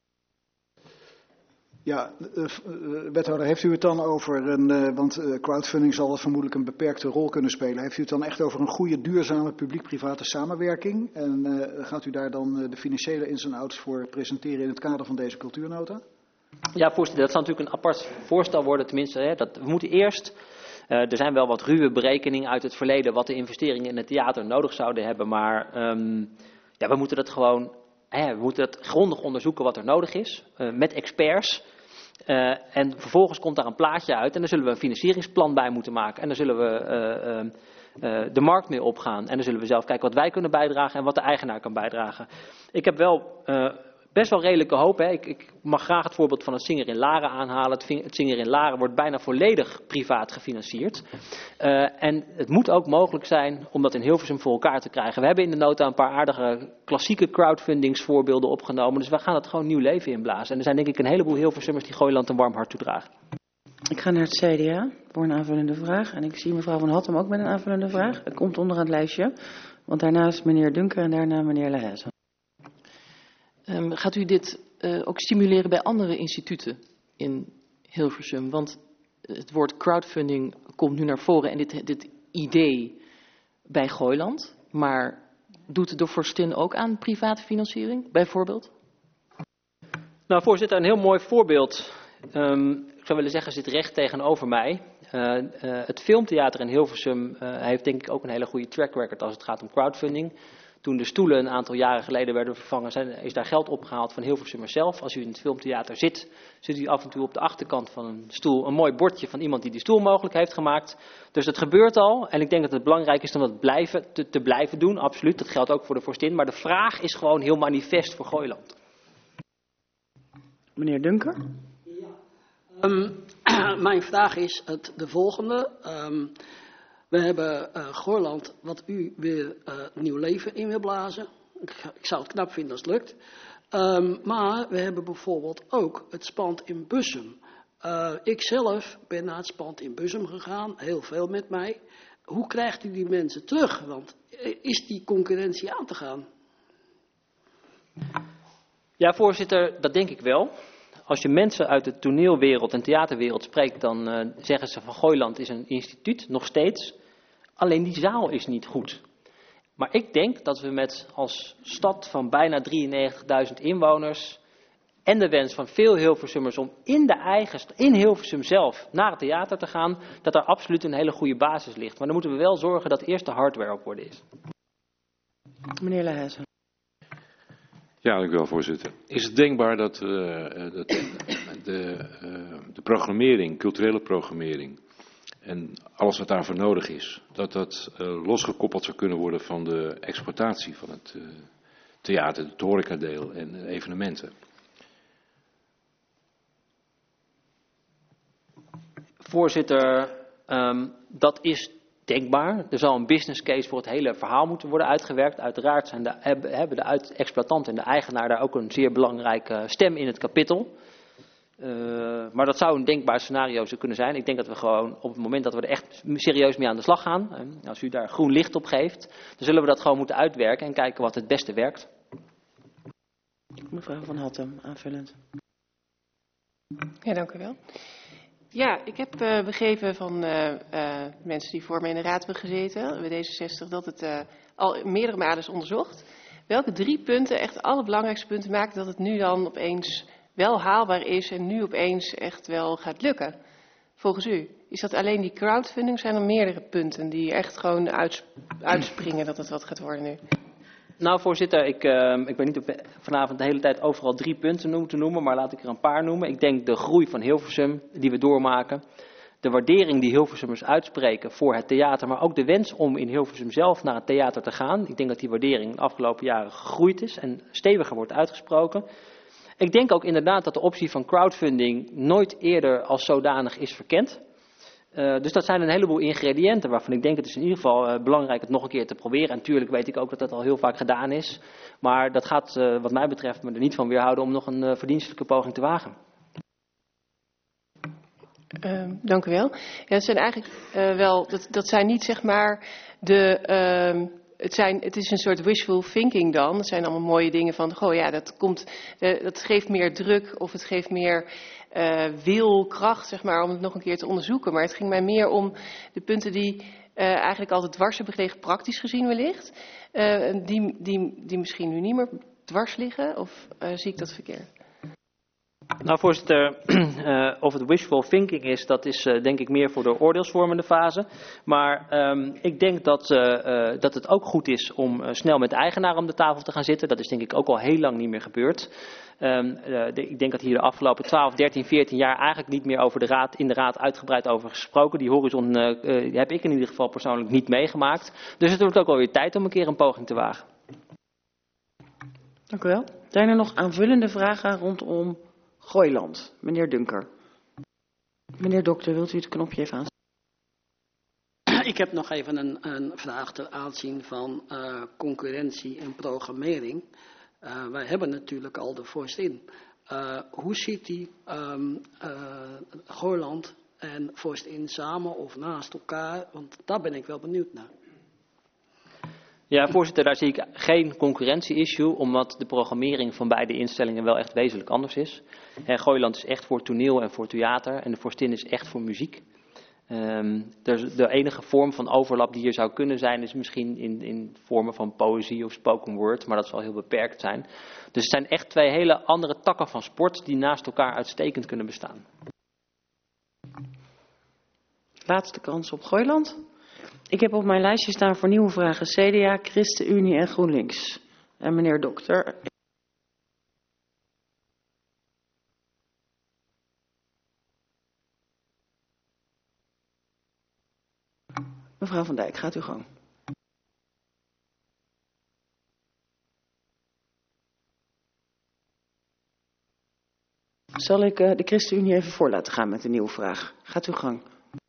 Ja, uh, uh, wethouder, heeft u het dan over een, uh, want uh, crowdfunding zal vermoedelijk een beperkte rol kunnen spelen. Heeft u het dan echt over een goede, duurzame publiek-private samenwerking? En uh, gaat u daar dan uh, de financiële ins en outs voor presenteren in het kader van deze cultuurnota? Ja, voorzitter, dat zal natuurlijk een apart voorstel worden. Tenminste, hè, dat, we moeten eerst, uh, er zijn wel wat ruwe berekeningen uit het verleden wat de investeringen in het theater nodig zouden hebben. Maar um, ja, we moeten dat gewoon, hè, we moeten dat grondig onderzoeken wat er nodig is, uh, met experts. Uh, en vervolgens komt daar een plaatje uit en daar zullen we een financieringsplan bij moeten maken. En daar zullen we uh, uh, uh, de markt mee opgaan. En dan zullen we zelf kijken wat wij kunnen bijdragen en wat de eigenaar kan bijdragen. Ik heb wel uh, best wel redelijke hoop. Hè. Ik, ik mag graag het voorbeeld van het Singer in Laren aanhalen. Het, het Singer in Laren wordt bijna volledig privaat gefinancierd. Uh, en het moet ook mogelijk zijn om dat in Hilversum voor elkaar te krijgen. We hebben in de nota een paar aardige klassieke crowdfundingsvoorbeelden opgenomen. Dus we gaan het gewoon nieuw leven inblazen. En er zijn denk ik een heleboel Hilversummers die Gooiland een warm hart toedragen. Ik ga naar het C D A voor een aanvullende vraag. En ik zie mevrouw Van Hattem ook met een aanvullende vraag. Het komt onderaan het lijstje. Want daarna is meneer Dunker en daarna meneer Lehezen. Um, gaat u dit uh, ook stimuleren bij andere instituten in Hilversum? Want het woord crowdfunding komt nu naar voren en dit, dit idee bij Gooiland. Maar doet de vorstin ook aan private financiering, bijvoorbeeld? Nou, voorzitter, een heel mooi voorbeeld. Um, ik zou willen zeggen, zit recht tegenover mij. Uh, uh, het Filmtheater in Hilversum uh, heeft denk ik ook een hele goede track record als het gaat om crowdfunding. Toen de stoelen een aantal jaren geleden werden vervangen, zijn, is daar geld opgehaald van Hilversummers zelf. Als u in het Filmtheater zit, ziet u af en toe op de achterkant van een stoel een mooi bordje van iemand die die stoel mogelijk heeft gemaakt. Dus dat gebeurt al. En ik denk dat het belangrijk is om dat blijven, te, te blijven doen, absoluut. Dat geldt ook voor de vorstin. Maar de vraag is gewoon heel manifest voor Gooiland. Meneer Dunker? Um, mijn vraag is het, de volgende. Um, we hebben uh, Gooiland wat u weer uh, nieuw leven in wil blazen. Ik, ik zou het knap vinden als het lukt. Um, maar we hebben bijvoorbeeld ook het Spand in Bussum. Uh, ik zelf ben naar het Spand in Bussum gegaan, heel veel met mij. Hoe krijgt u die mensen terug? Want is die concurrentie aan te gaan? Ja, voorzitter, dat denk ik wel. Als je mensen uit de toneelwereld en theaterwereld spreekt, dan uh, zeggen ze van Gooiland is een instituut, nog steeds. Alleen die zaal is niet goed. Maar ik denk dat we met als stad van bijna drieënnegentigduizend inwoners en de wens van veel Hilversummers om in, de eigen, in Hilversum zelf naar het theater te gaan, dat daar absoluut een hele goede basis ligt. Maar dan moeten we wel zorgen dat eerst de hardware op orde is. Meneer Lehezen. Ja, dank u wel, voorzitter. Is het denkbaar dat, uh, dat de, uh, de programmering, culturele programmering en alles wat daarvoor nodig is, dat dat uh, losgekoppeld zou kunnen worden van de exploitatie van het uh, theater, het horecadeel en uh, evenementen? Voorzitter, um, dat is denkbaar. Er zal een business case voor het hele verhaal moeten worden uitgewerkt. Uiteraard zijn de, hebben de uit, exploitant en de eigenaar daar ook een zeer belangrijke stem in het kapittel. Uh, maar dat zou een denkbaar scenario kunnen zijn. Ik denk dat we gewoon op het moment dat we er echt serieus mee aan de slag gaan, en als u daar groen licht op geeft, dan zullen we dat gewoon moeten uitwerken en kijken wat het beste werkt. Mevrouw Van Hattem, aanvullend. Ja, dank u wel. Ja, ik heb uh, begrepen van uh, uh, mensen die voor me in de raad hebben gezeten, bij D zesenzestig, dat het uh, al meerdere malen is onderzocht. Welke drie punten, echt de allerbelangrijkste punten, maken dat het nu dan opeens wel haalbaar is en nu opeens echt wel gaat lukken? Volgens u, is dat alleen die crowdfunding? Zijn er meerdere punten die echt gewoon uits uitspringen dat het wat gaat worden nu? Nou, voorzitter, ik, uh, ik ben niet op, vanavond de hele tijd overal drie punten noem, te noemen, maar laat ik er een paar noemen. Ik denk de groei van Hilversum die we doormaken, de waardering die Hilversummers uitspreken voor het theater, maar ook de wens om in Hilversum zelf naar het theater te gaan. Ik denk dat die waardering de afgelopen jaren gegroeid is en steviger wordt uitgesproken. Ik denk ook inderdaad dat de optie van crowdfunding nooit eerder als zodanig is verkend. Uh, dus dat zijn een heleboel ingrediënten waarvan ik denk het is in ieder geval uh, belangrijk het nog een keer te proberen. En natuurlijk weet ik ook dat dat al heel vaak gedaan is. Maar dat gaat uh, wat mij betreft me er niet van weerhouden om nog een uh, verdienstelijke poging te wagen. Uh, dank u wel. Ja, het zijn eigenlijk uh, wel, dat, dat zijn niet zeg maar de, uh, het, zijn, het is een soort wishful thinking dan. Het zijn allemaal mooie dingen van, goh ja, dat, komt, uh, dat geeft meer druk of het geeft meer uh, wil, kracht zeg maar, om het nog een keer te onderzoeken. Maar het ging mij meer om de punten die uh, eigenlijk altijd dwars hebben gelegen, praktisch gezien wellicht. Uh, die, die, die misschien nu niet meer dwars liggen of uh, zie ik dat verkeerd? Nou, voorzitter, uh, of het wishful thinking is, dat is uh, denk ik meer voor de oordeelsvormende fase. Maar um, ik denk dat, uh, uh, dat het ook goed is om uh, snel met de eigenaar om de tafel te gaan zitten. Dat is denk ik ook al heel lang niet meer gebeurd. Um, uh, de, ik denk dat hier de afgelopen twaalf, dertien, veertien jaar eigenlijk niet meer over de raad, in de raad uitgebreid over gesproken. Die horizon uh, uh, heb ik in ieder geval persoonlijk niet meegemaakt. Dus het wordt ook alweer tijd om een keer een poging te wagen. Dank u wel. Zijn er nog aanvullende vragen rondom Gooiland? Meneer Dunker. Meneer Dokter, wilt u het knopje even aan? Ik heb nog even een, een vraag ter aanzien van uh, concurrentie en programmering. Uh, wij hebben natuurlijk al de vorstin. Uh, hoe ziet die um, uh, Gooiland En voice-in samen of naast elkaar, want daar ben ik wel benieuwd naar. Ja, voorzitter, daar zie ik geen concurrentie-issue, omdat de programmering van beide instellingen wel echt wezenlijk anders is. En Gooiland is echt voor toneel en voor theater en de voice-in is echt voor muziek. Um, de, de enige vorm van overlap die hier zou kunnen zijn is misschien in, in vormen van poëzie of spoken word, maar dat zal heel beperkt zijn. Dus het zijn echt twee hele andere takken van sport die naast elkaar uitstekend kunnen bestaan. Laatste kans op Gooiland. Ik heb op mijn lijstje staan voor nieuwe vragen C D A, ChristenUnie en GroenLinks. En meneer Dokter. Mevrouw Van Dijk, gaat u gang. Zal ik uh, de ChristenUnie even voor laten gaan met de nieuwe vraag? Gaat u gang.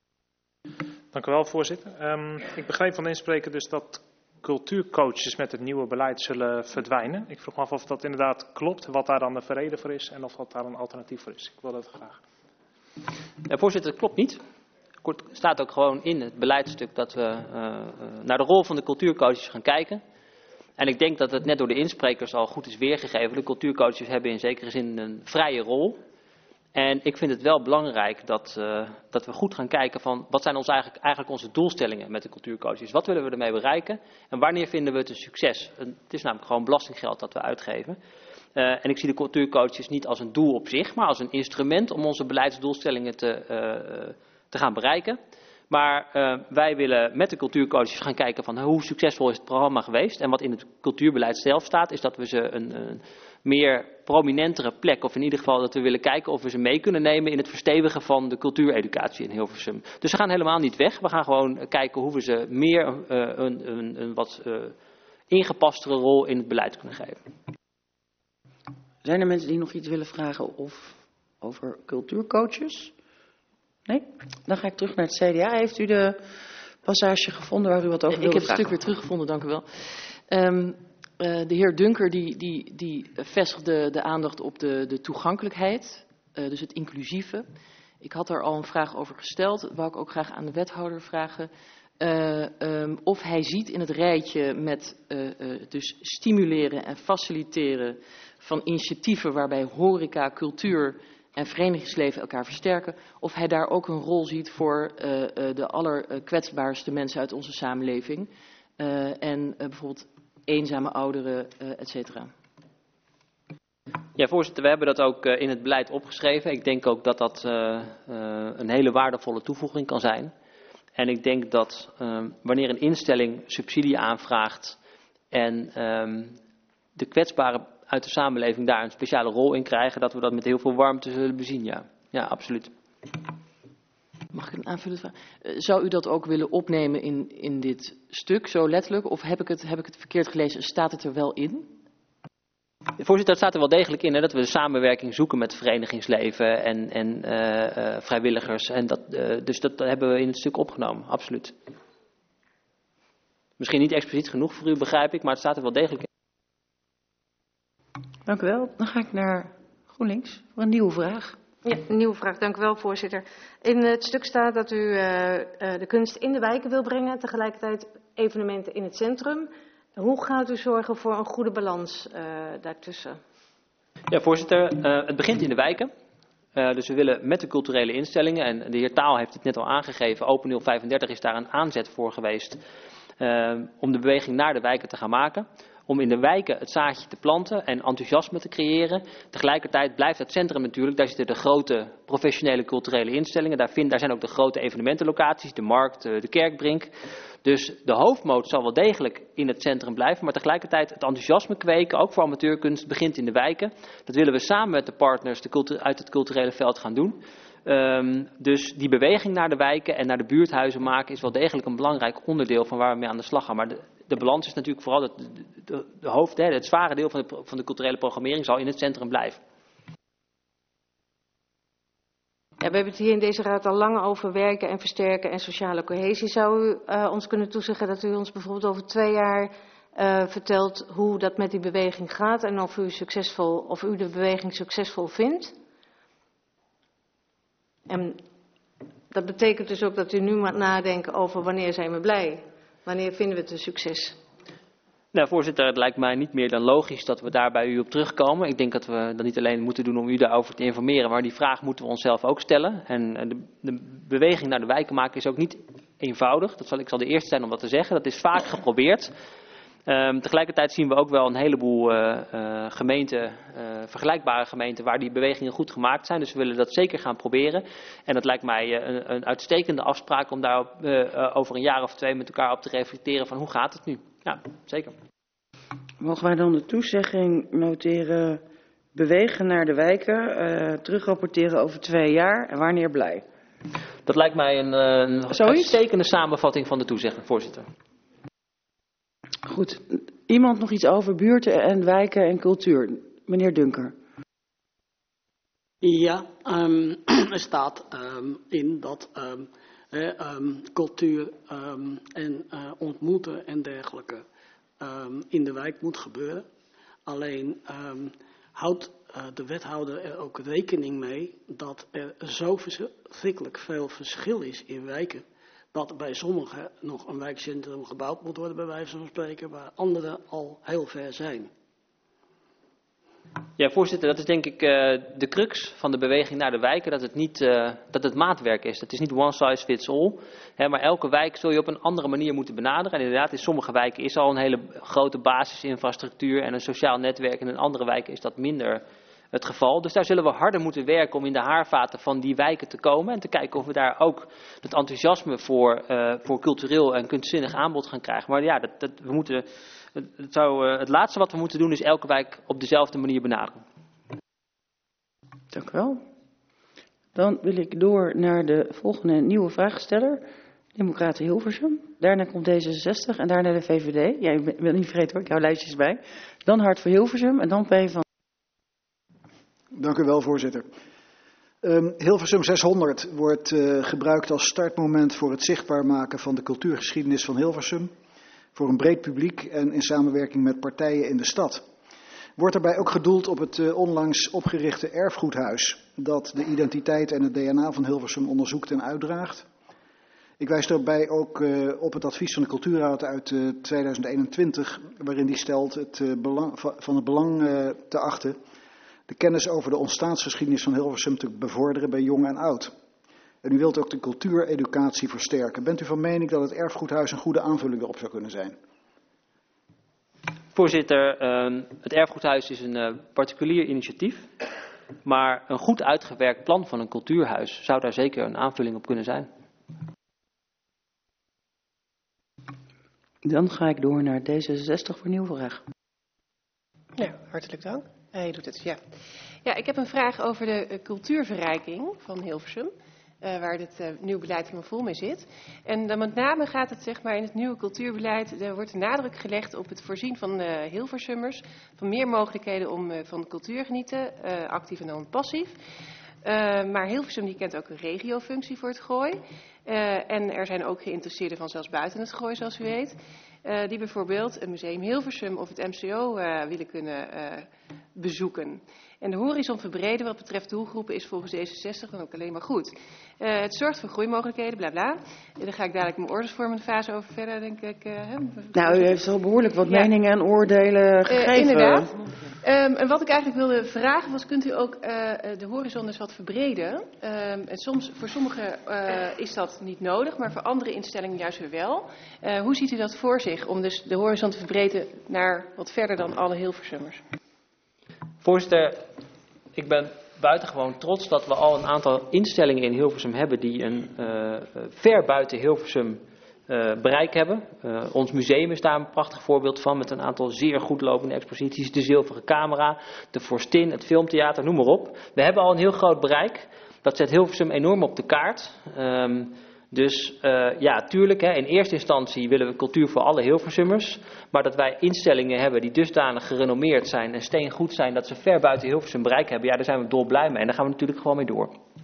Dank u wel, voorzitter. Um, ik begreep van de inspreker dus dat cultuurcoaches met het nieuwe beleid zullen verdwijnen. Ik vroeg me af of dat inderdaad klopt, wat daar dan de reden voor is en of dat daar een alternatief voor is. Ik wil dat graag. Ja, voorzitter, dat klopt niet. Het staat ook gewoon in het beleidstuk dat we uh, uh, naar de rol van de cultuurcoaches gaan kijken. En ik denk dat het net door de insprekers al goed is weergegeven. De cultuurcoaches hebben in zekere zin een vrije rol. En ik vind het wel belangrijk dat, uh, dat we goed gaan kijken van wat zijn ons eigenlijk, eigenlijk onze doelstellingen met de cultuurcoaches. Wat willen we ermee bereiken en wanneer vinden we het een succes? Het is namelijk gewoon belastinggeld dat we uitgeven. Uh, en ik zie de cultuurcoaches niet als een doel op zich, maar als een instrument om onze beleidsdoelstellingen te, uh, te gaan bereiken. Maar uh, wij willen met de cultuurcoaches gaan kijken van hoe succesvol is het programma geweest. En wat in het cultuurbeleid zelf staat, is dat we ze een, een meer prominentere plek, of in ieder geval dat we willen kijken of we ze mee kunnen nemen in het verstevigen van de cultuureducatie in Hilversum. Dus ze gaan helemaal niet weg. We gaan gewoon kijken hoe we ze meer uh, een, een, een wat uh, ingepastere rol in het beleid kunnen geven. Zijn er mensen die nog iets willen vragen of over cultuurcoaches? Nee? Dan ga ik terug naar het C D A. Heeft u de passage gevonden waar u wat over wilde vragen? Ik heb het stuk weer teruggevonden, dank u wel. Um, uh, de heer Dunker die, die, die vestigde de aandacht op de, de toegankelijkheid, uh, dus het inclusieve. Ik had daar al een vraag over gesteld, dat wou ik ook graag aan de wethouder vragen. Uh, um, of hij ziet in het rijtje met uh, uh, dus stimuleren en faciliteren van initiatieven waarbij horeca, cultuur en verenigingsleven elkaar versterken, of hij daar ook een rol ziet voor uh, uh, de allerkwetsbaarste mensen uit onze samenleving uh, en uh, bijvoorbeeld eenzame ouderen, uh, et cetera. Ja, voorzitter, we hebben dat ook uh, in het beleid opgeschreven. Ik denk ook dat dat uh, uh, een hele waardevolle toevoeging kan zijn. En ik denk dat uh, wanneer een instelling subsidie aanvraagt en um, de kwetsbaren uit de samenleving daar een speciale rol in krijgen, dat we dat met heel veel warmte zullen bezien, ja. Ja, absoluut. Mag ik een aanvullende vraag? Uh, zou u dat ook willen opnemen in, in dit stuk, zo letterlijk? Of heb ik, het, heb ik het verkeerd gelezen? Staat het er wel in? Voorzitter, dat staat er wel degelijk in, hè, dat we de samenwerking zoeken met het verenigingsleven en, en uh, uh, vrijwilligers. En dat, uh, dus dat hebben we in het stuk opgenomen, absoluut. Misschien niet expliciet genoeg voor u, begrijp ik, maar het staat er wel degelijk in. Dank u wel. Dan ga ik naar GroenLinks voor een nieuwe vraag. Ja, een nieuwe vraag. Dank u wel, voorzitter. In het stuk staat dat u uh, uh, de kunst in de wijken wil brengen, tegelijkertijd evenementen in het centrum. Hoe gaat u zorgen voor een goede balans uh, daartussen? Ja, voorzitter, uh, het begint in de wijken. Uh, dus we willen met de culturele instellingen, en de heer Taal heeft het net al aangegeven, Open nul vijfendertig is daar een aanzet voor geweest, uh, om de beweging naar de wijken te gaan maken. Om in de wijken het zaadje te planten en enthousiasme te creëren. Tegelijkertijd blijft het centrum natuurlijk, daar zitten de grote professionele culturele instellingen. Daar, vind, daar zijn ook de grote evenementenlocaties, de markt, de Kerkbrink. Dus de hoofdmoot zal wel degelijk in het centrum blijven. Maar tegelijkertijd het enthousiasme kweken, ook voor amateurkunst, begint in de wijken. Dat willen we samen met de partners de cultu- uit het culturele veld gaan doen. Um, dus die beweging naar de wijken en naar de buurthuizen maken is wel degelijk een belangrijk onderdeel van waar we mee aan de slag gaan. Maar de, de balans is natuurlijk vooral het de, de, de hoofd, hè, het zware deel van de, van de culturele programmering zal in het centrum blijven. Ja, we hebben het hier in deze raad al lang over werken en versterken en sociale cohesie. Zou u uh, ons kunnen toezeggen dat u ons bijvoorbeeld over twee jaar uh, vertelt hoe dat met die beweging gaat en of u, succesvol, of u de beweging succesvol vindt? En dat betekent dus ook dat u nu moet nadenken over wanneer zijn we blij. Wanneer vinden we het een succes? Nou, voorzitter, het lijkt mij niet meer dan logisch dat we daar bij u op terugkomen. Ik denk dat we dat niet alleen moeten doen om u daarover te informeren, maar die vraag moeten we onszelf ook stellen. En de, de beweging naar de wijken maken is ook niet eenvoudig. Dat zal, ik zal de eerste zijn om dat te zeggen. Dat is vaak geprobeerd. Um, tegelijkertijd zien we ook wel een heleboel uh, uh, gemeenten, uh, vergelijkbare gemeenten, waar die bewegingen goed gemaakt zijn. Dus we willen dat zeker gaan proberen. En dat lijkt mij uh, een, een uitstekende afspraak om daar uh, uh, over een jaar of twee met elkaar op te reflecteren van hoe gaat het nu. Ja, zeker. Mogen wij dan de toezegging noteren, bewegen naar de wijken, uh, terugrapporteren over twee jaar en wanneer blij? Dat lijkt mij een, een uitstekende samenvatting van de toezegging, voorzitter. Goed. Iemand nog iets over buurten en wijken en cultuur? Meneer Dunker. Ja, um, er staat um, in dat um, eh, um, cultuur um, en uh, ontmoeten en dergelijke um, in de wijk moet gebeuren. Alleen um, houdt uh, de wethouder er ook rekening mee dat er zo verschrikkelijk veel verschil is in wijken. Dat bij sommigen nog een wijkcentrum gebouwd moet worden, bij wijze van spreken, waar anderen al heel ver zijn. Ja, voorzitter, dat is denk ik uh, de crux van de beweging naar de wijken, dat het niet uh, dat het maatwerk is. Het is niet one size fits all, hè, maar elke wijk zul je op een andere manier moeten benaderen. En inderdaad, in sommige wijken is al een hele grote basisinfrastructuur en een sociaal netwerk. En in andere wijken is dat minder het geval. Dus daar zullen we harder moeten werken om in de haarvaten van die wijken te komen. En te kijken of we daar ook het enthousiasme voor, uh, voor cultureel en kunstzinnig aanbod gaan krijgen. Maar ja, dat, dat, we moeten, het, het, zou, uh, het laatste wat we moeten doen is elke wijk op dezelfde manier benaderen. Dank u wel. Dan wil ik door naar de volgende nieuwe vraagsteller. Democraten Hilversum. Daarna komt D zesenzestig en daarna de V V D. Ja, ik wil niet vergeten hoor, ik hou lijstjes bij. Dan Hart voor Hilversum en dan P van... Dank u wel, voorzitter. Um, Hilversum zeshonderd wordt uh, gebruikt als startmoment voor het zichtbaar maken van de cultuurgeschiedenis van Hilversum. Voor een breed publiek en in samenwerking met partijen in de stad. Wordt daarbij ook gedoeld op het uh, onlangs opgerichte erfgoedhuis. Dat de identiteit en het D N A van Hilversum onderzoekt en uitdraagt. Ik wijs daarbij ook uh, op het advies van de Cultuurraad uit uh, tweeduizend eenentwintig. Waarin die stelt het, uh, belang, van het belang uh, te achten de kennis over de ontstaansgeschiedenis van Hilversum te bevorderen bij jong en oud. En u wilt ook de cultuureducatie versterken. Bent u van mening dat het erfgoedhuis een goede aanvulling erop zou kunnen zijn? Voorzitter, uh, het erfgoedhuis is een uh, particulier initiatief. Maar een goed uitgewerkt plan van een cultuurhuis zou daar zeker een aanvulling op kunnen zijn. Dan ga ik door naar D zesenzestig voor een nieuwe vraag. Ja, hartelijk dank. Hij doet het, ja. Ja, ik heb een vraag over de uh, cultuurverrijking van Hilversum. Uh, waar dit uh, nieuw beleid helemaal vol mee zit. En dan met name gaat het zeg maar in het nieuwe cultuurbeleid, er wordt de nadruk gelegd op het voorzien van uh, Hilversummers, van meer mogelijkheden om uh, van cultuur genieten, uh, actief en dan passief. Uh, maar Hilversum die kent ook een regiofunctie voor het Gooi. Uh, en er zijn ook geïnteresseerden van zelfs buiten het Gooi, zoals u weet. Uh, die bijvoorbeeld een museum Hilversum of het M C O uh, willen kunnen uh, bezoeken. En de horizon verbreden wat betreft doelgroepen is volgens D zesenzestig dan ook alleen maar goed. Uh, het zorgt voor groeimogelijkheden, bla bla. Uh, daar ga ik dadelijk mijn ordesvormende fase over verder, denk ik. Uh, hè. Nou, u heeft al behoorlijk wat ja. meningen en oordelen gegeven. Uh, inderdaad. Um, en wat ik eigenlijk wilde vragen was, kunt u ook uh, de horizon dus wat verbreden? Um, en soms, voor sommigen uh, is dat niet nodig, maar voor andere instellingen juist weer wel. Uh, hoe ziet u dat voor zich om dus de horizon te verbreden naar wat verder dan alle Hilversummers? Voorzitter, ik ben buitengewoon trots dat we al een aantal instellingen in Hilversum hebben die een uh, ver buiten Hilversum uh, bereik hebben. Uh, ons museum is daar een prachtig voorbeeld van met een aantal zeer goed lopende exposities. De Zilveren Camera, de Vorstin, het Filmtheater, noem maar op. We hebben al een heel groot bereik. Dat zet Hilversum enorm op de kaart. Um, Dus uh, ja, tuurlijk, hè, in eerste instantie willen we cultuur voor alle Hilversummers. Maar dat wij instellingen hebben die dusdanig gerenommeerd zijn en steengoed zijn dat ze ver buiten Hilversum bereik hebben, ja, daar zijn we dolblij mee en daar gaan we natuurlijk gewoon mee door.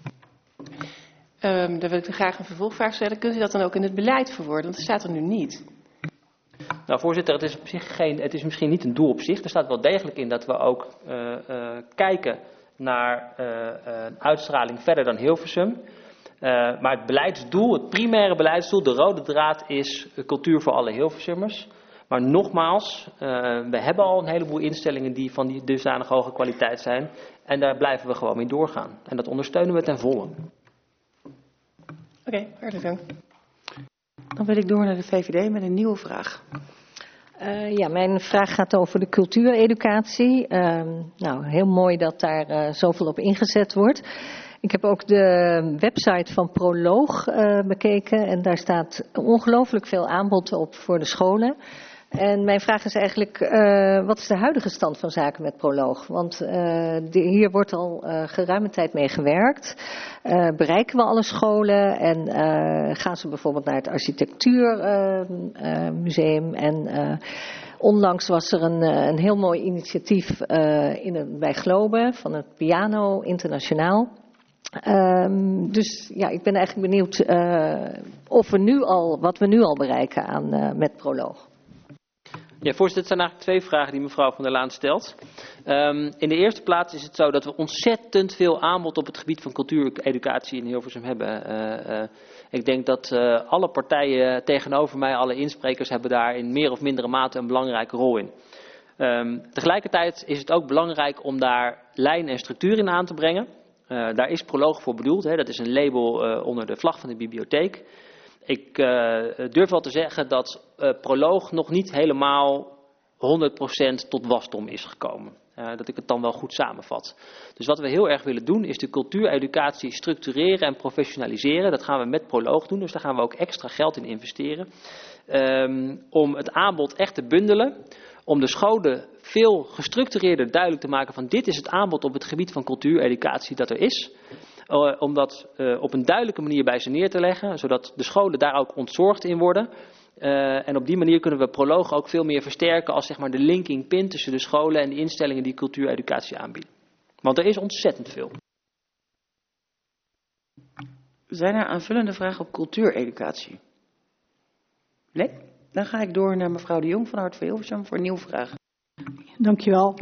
Um, daar wil ik graag een vervolgvraag stellen. Kunt u dat dan ook in het beleid verwoorden? Want dat staat er nu niet. Nou, voorzitter, het is, op zich geen, het is misschien niet een doel op zich. Er staat wel degelijk in dat we ook uh, uh, kijken naar uh, uh, uitstraling verder dan Hilversum. maar het beleidsdoel, het primaire beleidsdoel, de rode draad is cultuur voor alle Hilversummers. Maar nogmaals, uh, we hebben al een heleboel instellingen die van die dusdanig hoge kwaliteit zijn. En daar blijven we gewoon mee doorgaan. En dat ondersteunen we ten volle. Oké, okay, hartelijk dank. Dan wil ik door naar de V V D met een nieuwe vraag. Uh, ja, mijn vraag gaat over de cultuureducatie. Uh, nou, heel mooi dat daar uh, zoveel op ingezet wordt. Ik heb ook de website van Proloog uh, bekeken en daar staat ongelooflijk veel aanbod op voor de scholen. En mijn vraag is eigenlijk, uh, wat is de huidige stand van zaken met Proloog? Want uh, de, hier wordt al uh, geruime tijd mee gewerkt. Uh, bereiken we alle scholen en uh, gaan ze bijvoorbeeld naar het architectuurmuseum? Uh, uh, en uh, onlangs was er een, een heel mooi initiatief uh, in een, bij Globe van het Piano Internationaal. Um, dus ja, ik ben eigenlijk benieuwd uh, of we nu al, wat we nu al bereiken aan, uh, met Proloog. Ja, voorzitter, het zijn eigenlijk twee vragen die mevrouw Van der Laan stelt. Um, in de eerste plaats is het zo dat we ontzettend veel aanbod op het gebied van cultuureducatie in Hilversum hebben. Uh, uh, ik denk dat uh, alle partijen tegenover mij, alle insprekers, hebben daar in meer of mindere mate een belangrijke rol in. Um, tegelijkertijd is het ook belangrijk om daar lijn en structuur in aan te brengen. Uh, daar is Proloog voor bedoeld. Hè. Dat is een label uh, onder de vlag van de bibliotheek. Ik uh, durf wel te zeggen dat uh, Proloog nog niet helemaal honderd procent tot wasdom is gekomen. Uh, dat ik het dan wel goed samenvat. Dus wat we heel erg willen doen is de cultuureducatie structureren en professionaliseren. Dat gaan we met Proloog doen, dus daar gaan we ook extra geld in investeren. Um, om het aanbod echt te bundelen. Om de scholen veel gestructureerder duidelijk te maken van dit is het aanbod op het gebied van cultuureducatie dat er is. Uh, om dat uh, op een duidelijke manier bij ze neer te leggen, zodat de scholen daar ook ontzorgd in worden. Uh, en op die manier kunnen we Proloog ook veel meer versterken als zeg maar de linking pin tussen de scholen en de instellingen die cultuureducatie aanbieden. Want er is ontzettend veel. Zijn er aanvullende vragen op cultuureducatie? Nee? Dan ga ik door naar mevrouw de Jong van Hart voor Hilversum voor een nieuwe vraag. Dankjewel.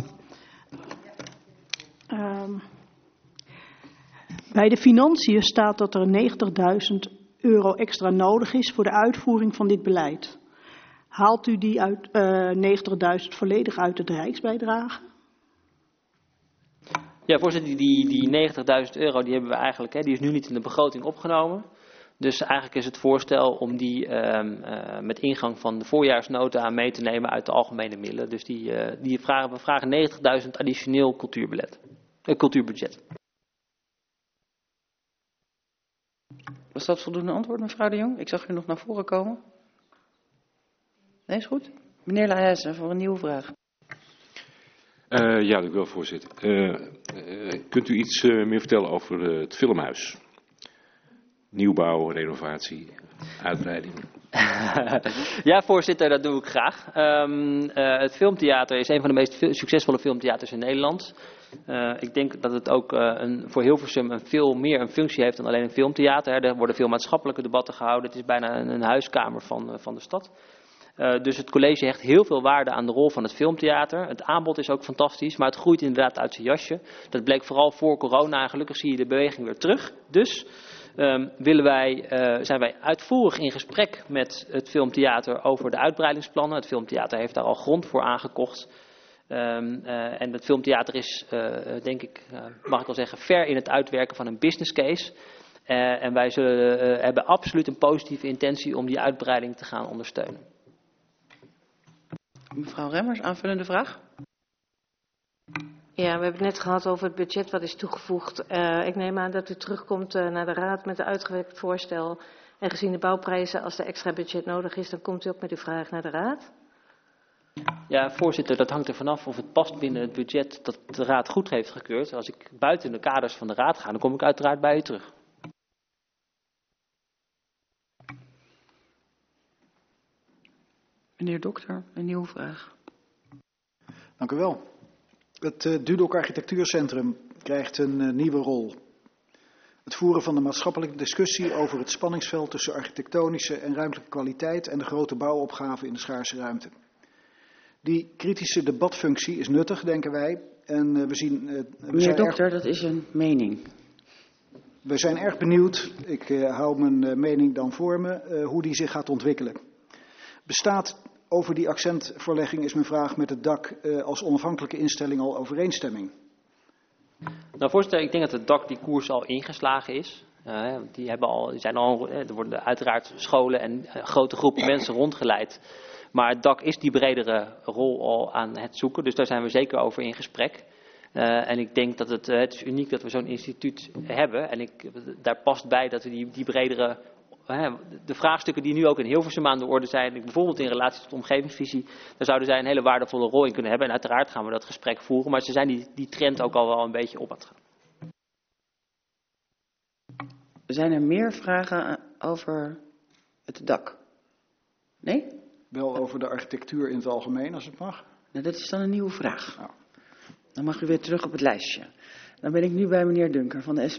Um, bij de financiën staat dat er negentigduizend euro extra nodig is voor de uitvoering van dit beleid. Haalt u die uit, uh, negentigduizend volledig uit de Rijksbijdrage? Ja, voorzitter, die, die negentigduizend euro die hebben we eigenlijk, hè, die is nu niet in de begroting opgenomen. Dus eigenlijk is het voorstel om die um, uh, met ingang van de voorjaarsnota mee te nemen uit de algemene middelen. Dus die, uh, die vragen, we vragen negentigduizend additioneel cultuurbudget. Uh, cultuurbudget. Was dat voldoende antwoord, mevrouw de Jong? Ik zag u nog naar voren komen. Nee, is goed. Meneer Lahaise, voor een nieuwe vraag. Uh, ja, dank u wel, voorzitter. Uh, uh, kunt u iets uh, meer vertellen over uh, het Filmhuis? Nieuwbouw, renovatie, uitbreiding. Ja, voorzitter, dat doe ik graag. Um, uh, het Filmtheater is een van de meest succesvolle filmtheaters in Nederland. Uh, ik denk dat het ook uh, een, voor Hilversum een veel meer een functie heeft dan alleen een filmtheater. Hè. Er worden veel maatschappelijke debatten gehouden. Het is bijna een, een huiskamer van, uh, van de stad. Uh, dus het college hecht heel veel waarde aan de rol van het filmtheater. Het aanbod is ook fantastisch, maar het groeit inderdaad uit zijn jasje. Dat bleek vooral voor corona en gelukkig zie je de beweging weer terug. Dus um, willen wij, uh, zijn wij uitvoerig in gesprek met het filmtheater over de uitbreidingsplannen. Het filmtheater heeft daar al grond voor aangekocht. Um, uh, en het filmtheater is, uh, denk ik, uh, mag ik wel zeggen, ver in het uitwerken van een business case. Uh, en wij zullen, uh, hebben absoluut een positieve intentie om die uitbreiding te gaan ondersteunen. Mevrouw Remmers, aanvullende vraag? Ja, we hebben het net gehad over het budget wat is toegevoegd. Uh, ik neem aan dat u terugkomt uh, naar de Raad met een uitgewerkt voorstel. En gezien de bouwprijzen, als er extra budget nodig is, dan komt u ook met uw vraag naar de Raad. Ja, voorzitter, dat hangt er vanaf of het past binnen het budget dat de Raad goed heeft gekeurd. Als ik buiten de kaders van de Raad ga, dan kom ik uiteraard bij u terug. Meneer Dokter, een nieuwe vraag. Dank u wel. Het uh, Dudok Architectuurcentrum krijgt een uh, nieuwe rol. Het voeren van de maatschappelijke discussie over het spanningsveld tussen architectonische en ruimtelijke kwaliteit en de grote bouwopgave in de schaarse ruimte. Die kritische debatfunctie is nuttig, denken wij. En uh, we zien. Uh, we Meneer Dokter, dat is een mening. We zijn erg benieuwd, ik uh, hou mijn uh, mening dan voor me, uh, hoe die zich gaat ontwikkelen. Bestaat over die accentverlegging, is mijn vraag, met het D A C uh, als onafhankelijke instelling al overeenstemming? Nou, voorzitter, ik denk dat het D A C die koers al ingeslagen is. Uh, die hebben al, die zijn al, er worden uiteraard scholen en uh, grote groepen mensen rondgeleid. Maar het D A C is die bredere rol al aan het zoeken, dus daar zijn we zeker over in gesprek. Uh, en ik denk dat het, uh, het is uniek dat we zo'n instituut hebben. En ik, daar past bij dat we die, die bredere, uh, de vraagstukken die nu ook in Hilversum aan de orde zijn, bijvoorbeeld in relatie tot de omgevingsvisie, daar zouden zij een hele waardevolle rol in kunnen hebben. En uiteraard gaan we dat gesprek voeren, maar ze zijn die, die trend ook al wel een beetje op aan het gaan. Zijn er meer vragen over het D A C? Nee? Wel over de architectuur in het algemeen, als het mag. Nou, dat is dan een nieuwe vraag. Nou, dan mag u weer terug op het lijstje. Dan ben ik nu bij meneer Dunker van de S P.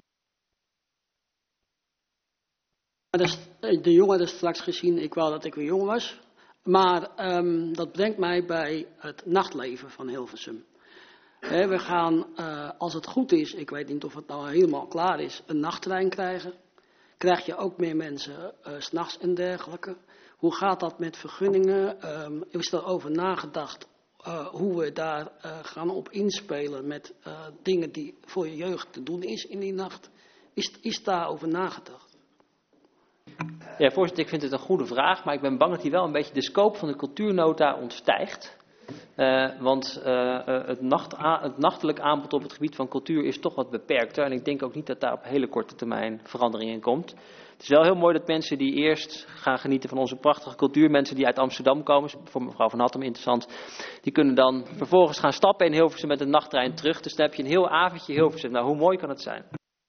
De jongen hadden straks gezien, ik wou dat ik weer jong was. Maar um, dat brengt mij bij het nachtleven van Hilversum. He, we gaan, uh, als het goed is, ik weet niet of het nou helemaal klaar is, een nachttrein krijgen. Krijg je ook meer mensen uh, 's nachts en dergelijke. Hoe gaat dat met vergunningen? Um, is er over nagedacht uh, hoe we daar uh, gaan op inspelen met uh, dingen die voor je jeugd te doen is in die nacht? Is, is daarover nagedacht? Ja, voorzitter, ik vind het een goede vraag, maar ik ben bang dat die wel een beetje de scope van de cultuurnota ontstijgt. Uh, want uh, uh, het, nacht, het nachtelijk aanbod op het gebied van cultuur is toch wat beperkter. En ik denk ook niet dat daar op hele korte termijn verandering in komt. Het is wel heel mooi dat mensen die eerst gaan genieten van onze prachtige cultuur, mensen die uit Amsterdam komen, voor mevrouw Van Hattem interessant, die kunnen dan vervolgens gaan stappen in Hilversum met een nachttrein terug. Dus dan heb je een heel avondje Hilversum. Nou, hoe mooi kan het zijn?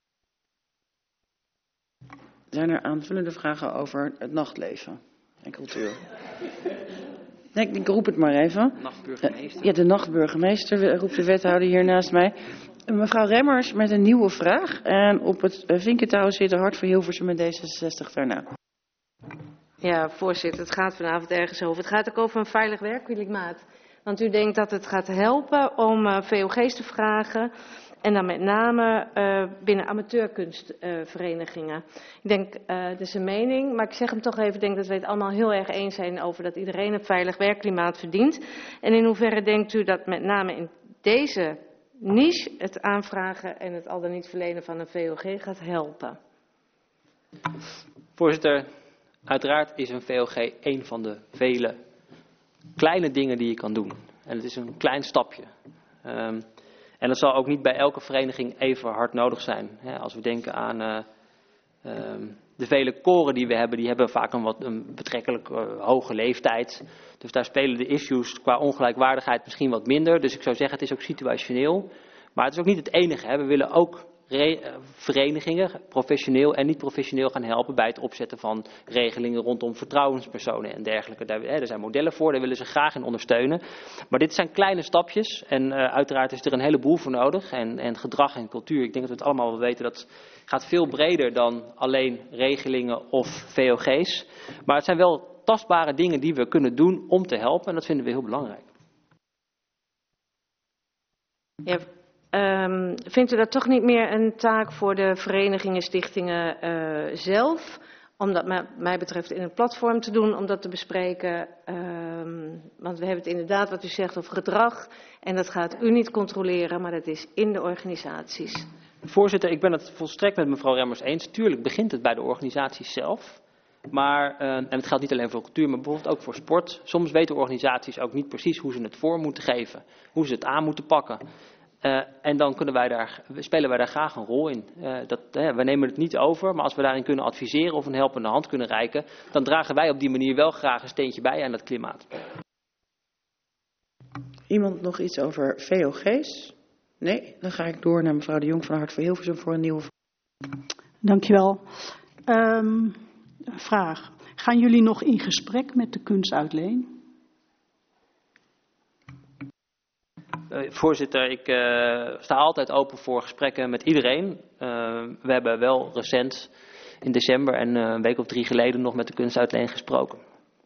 Zijn er aanvullende vragen over het nachtleven en cultuur? Nee, ik roep het maar even. Nachtburgemeester. Ja, de nachtburgemeester roept de wethouder hier naast mij. Mevrouw Remmers met een nieuwe vraag. En op het vinkentouw zit de Hart voor Hilversum met D zesenzestig daarna. Ja, voorzitter, het gaat vanavond ergens over. Het gaat ook over een veilig werkklimaat. Want u denkt dat het gaat helpen om uh, V O G's te vragen. En dan met name uh, binnen amateurkunstverenigingen. Uh, ik denk, uh, dat is een mening, maar ik zeg hem toch even, ik denk dat we het allemaal heel erg eens zijn over dat iedereen een veilig werkklimaat verdient. En in hoeverre denkt u dat met name in deze niche het aanvragen en het al dan niet verlenen van een V O G gaat helpen? Voorzitter, uiteraard is een V O G een van de vele kleine dingen die je kan doen. En het is een klein stapje. Um, En dat zal ook niet bij elke vereniging even hard nodig zijn. Als we denken aan uh, um, de vele koren die we hebben, die hebben vaak een, wat, een betrekkelijk uh, hoge leeftijd. Dus daar spelen de issues qua ongelijkwaardigheid misschien wat minder. Dus ik zou zeggen, het is ook situationeel. Maar het is ook niet het enige. Hè. We willen ook re- uh, verenigingen, professioneel en niet professioneel, gaan helpen bij het opzetten van regelingen rondom vertrouwenspersonen en dergelijke. Daar, hè, er zijn modellen voor, daar willen ze graag in ondersteunen. Maar dit zijn kleine stapjes en uh, uiteraard is er een heleboel voor nodig. En, en gedrag en cultuur, ik denk dat we het allemaal wel weten, dat gaat veel breder dan alleen regelingen of V O G's. Maar het zijn wel tastbare dingen die we kunnen doen om te helpen en dat vinden we heel belangrijk. Ja. Um, vindt u dat toch niet meer een taak voor de verenigingen, stichtingen uh, zelf? Om dat mij, mij betreft in een platform te doen, om dat te bespreken. Um, want we hebben het inderdaad wat u zegt over gedrag. En dat gaat u niet controleren, maar dat is in de organisaties. Voorzitter, ik ben het volstrekt met mevrouw Remmers eens. Tuurlijk begint het bij de organisaties zelf. Maar, uh, en het geldt niet alleen voor cultuur, maar bijvoorbeeld ook voor sport. Soms weten organisaties ook niet precies hoe ze het vorm moeten geven. Hoe ze het aan moeten pakken. Uh, en dan kunnen wij daar, spelen wij daar graag een rol in. Uh, dat, uh, wij nemen het niet over, maar als we daarin kunnen adviseren of een helpende hand kunnen reiken, dan dragen wij op die manier wel graag een steentje bij aan het klimaat. Iemand nog iets over V O G's? Nee, dan ga ik door naar mevrouw de Jong van Hart voor Hilversum voor een nieuwe vraag. Dankjewel. Um, vraag. Gaan jullie nog in gesprek met de kunstuitleen? Uh, voorzitter, ik uh, sta altijd open voor gesprekken met iedereen. Uh, we hebben wel recent in december en uh, een week of drie geleden nog met de kunstuitleen gesproken.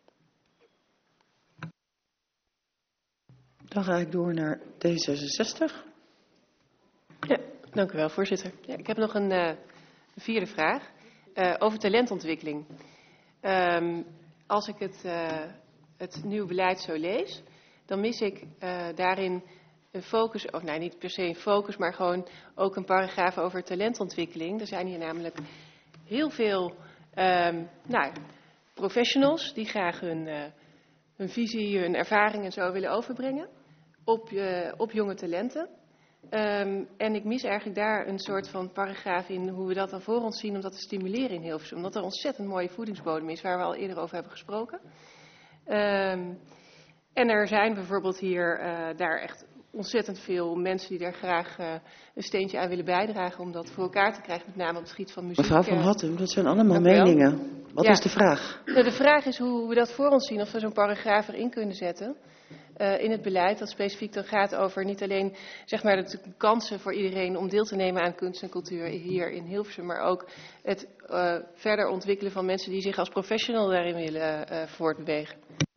Dan ga ik door naar D zesenzestig. Ja, dank u wel, voorzitter. Ja, ik heb nog een uh, De vierde vraag, uh, over talentontwikkeling. Um, als ik het, uh, het nieuwe beleid zo lees, dan mis ik uh, daarin een focus, of nee, niet per se een focus, maar gewoon ook een paragraaf over talentontwikkeling. Er zijn hier namelijk heel veel um, nou, professionals die graag hun, uh, hun visie, hun ervaring en zo willen overbrengen op, uh, op jonge talenten. Um, en ik mis eigenlijk daar een soort van paragraaf in hoe we dat dan voor ons zien om dat te stimuleren in Hilversum. Omdat er een ontzettend mooie voedingsbodem is waar we al eerder over hebben gesproken. Um, en er zijn bijvoorbeeld hier uh, daar echt ontzettend veel mensen die daar graag uh, een steentje aan willen bijdragen om dat voor elkaar te krijgen, met name op het gebied van muziek. Mevrouw van Hattem, dat zijn allemaal meningen. Wat ja. is de vraag? Nou, de vraag is hoe we dat voor ons zien, of we zo'n paragraaf erin kunnen zetten. Uh, in het beleid dat specifiek dan gaat over niet alleen zeg maar, de kansen voor iedereen om deel te nemen aan kunst en cultuur hier in Hilversum, maar ook het uh, verder ontwikkelen van mensen die zich als professional daarin willen uh, voortbewegen.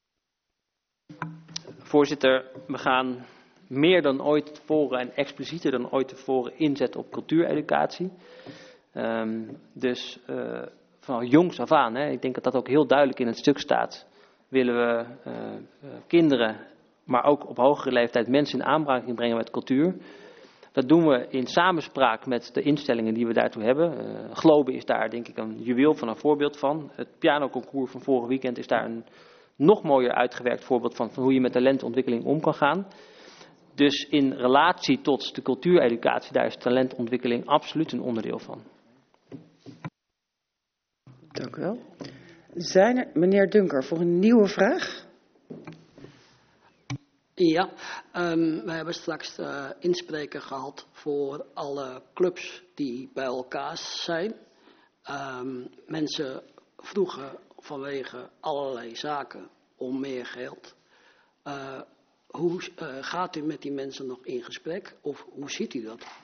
Voorzitter, we gaan meer dan ooit tevoren en explicieter dan ooit tevoren inzetten op cultuureducatie. Um, dus uh, van jongs af aan, hè, ik denk dat dat ook heel duidelijk in het stuk staat, willen we uh, uh, kinderen, maar ook op hogere leeftijd mensen in aanraking brengen met cultuur. Dat doen we in samenspraak met de instellingen die we daartoe hebben. Uh, Globe is daar denk ik een juweel van een voorbeeld van. Het pianoconcours van vorig weekend is daar een nog mooier uitgewerkt voorbeeld van, van hoe je met talentontwikkeling om kan gaan. Dus in relatie tot de cultuureducatie, daar is talentontwikkeling absoluut een onderdeel van. Dank u wel. Zijn er, meneer Dunker, voor een nieuwe vraag? Ja, um, we hebben straks uh, inspreker gehad voor alle clubs die bij elkaar zijn. Um, mensen vroegen vanwege allerlei zaken om meer geld. Uh, hoe uh, gaat u met die mensen nog in gesprek of hoe ziet u dat?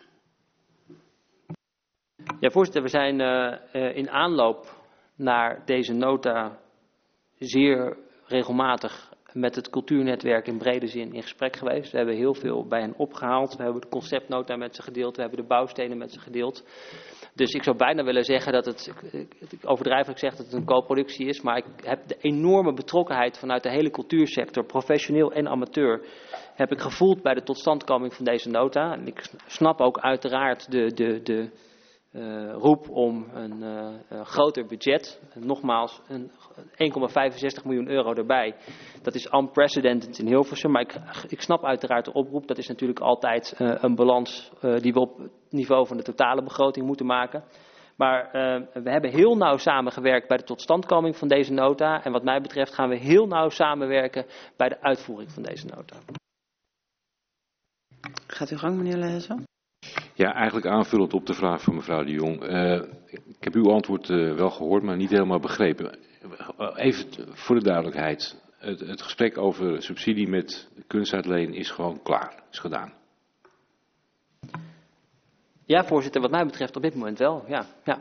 Ja, voorzitter, we zijn uh, uh, in aanloop naar deze nota zeer regelmatig met het cultuurnetwerk in brede zin in gesprek geweest. We hebben heel veel bij hen opgehaald. We hebben de conceptnota met ze gedeeld. We hebben de bouwstenen met ze gedeeld. Dus ik zou bijna willen zeggen dat het, ik overdrijvelijk zeg dat het een co-productie is, maar ik heb de enorme betrokkenheid vanuit de hele cultuursector, professioneel en amateur, heb ik gevoeld bij de totstandkoming van deze nota. En ik snap ook uiteraard de, de, de uh, roep om een uh, uh, groter budget. En nogmaals, een één komma vijfenzestig miljoen euro erbij. Dat is unprecedented in Hilversum, maar ik, ik snap uiteraard de oproep. Dat is natuurlijk altijd uh, een balans uh, die we op het niveau van de totale begroting moeten maken. Maar uh, we hebben heel nauw samengewerkt bij de totstandkoming van deze nota. En wat mij betreft gaan we heel nauw samenwerken bij de uitvoering van deze nota. Gaat uw gang, meneer Leijzen? Ja, eigenlijk aanvullend op de vraag van mevrouw de Jong. Uh, ik heb uw antwoord uh, wel gehoord, maar niet helemaal begrepen. Even voor de duidelijkheid. Het, het gesprek over subsidie met kunstuitleen is gewoon klaar, is gedaan. Ja, voorzitter, wat mij betreft op dit moment wel, ja. ja.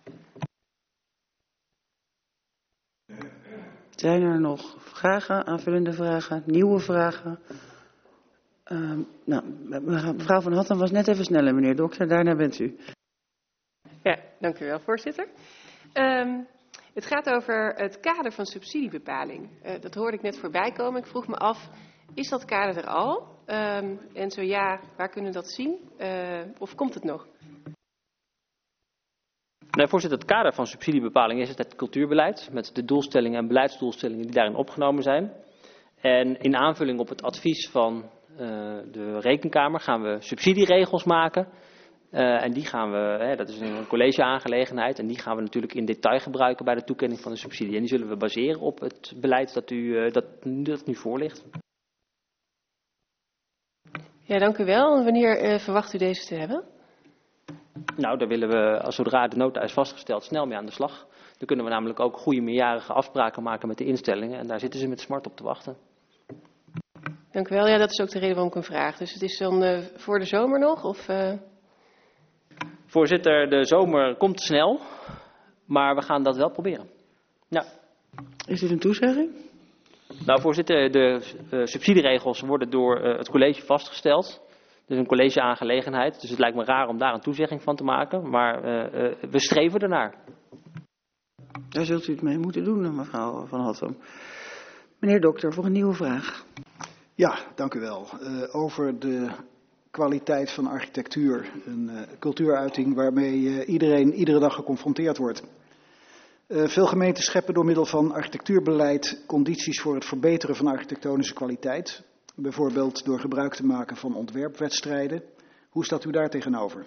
Zijn er nog vragen, aanvullende vragen, nieuwe vragen? Uh, nou, mevrouw van Hattem was net even sneller, meneer Dokter, daarna bent u. Ja, dank u wel, voorzitter. Um, het gaat over het kader van subsidiebepaling. Uh, dat hoorde ik net voorbij komen. Ik vroeg me af, is dat kader er al? Um, en zo ja, waar kunnen we dat zien? Uh, of komt het nog? Nee, voorzitter, het kader van subsidiebepaling is het cultuurbeleid, met de doelstellingen en beleidsdoelstellingen die daarin opgenomen zijn. En in aanvulling op het advies van uh, de Rekenkamer gaan we subsidieregels maken. Uh, en die gaan we, hè, dat is een collegeaangelegenheid, en die gaan we natuurlijk in detail gebruiken bij de toekenning van de subsidie. En die zullen we baseren op het beleid dat u uh, dat, dat nu voor ligt. Ja, dank u wel. En wanneer uh, verwacht u deze te hebben? Nou, daar willen we, als zodra de nota is vastgesteld, snel mee aan de slag. Dan kunnen we namelijk ook goede meerjarige afspraken maken met de instellingen. En daar zitten ze met smart op te wachten. Dank u wel. Ja, dat is ook de reden waarom ik een vraag. Dus het is dan uh, voor de zomer nog? Of, uh... Voorzitter, de zomer komt snel. Maar we gaan dat wel proberen. Ja. Is dit een toezegging? Nou, voorzitter, de uh, subsidieregels worden door uh, het college vastgesteld. Dus een college-aangelegenheid. Dus het lijkt me raar om daar een toezegging van te maken. Maar uh, uh, we streven ernaar. Daar zult u het mee moeten doen, mevrouw Van Hattem. Meneer Dokter, voor een nieuwe vraag. Ja, dank u wel. Uh, over de kwaliteit van architectuur. Een uh, cultuuruiting waarmee uh, iedereen iedere dag geconfronteerd wordt. Uh, veel gemeenten scheppen door middel van architectuurbeleid condities voor het verbeteren van architectonische kwaliteit. Bijvoorbeeld door gebruik te maken van ontwerpwedstrijden. Hoe staat u daar tegenover?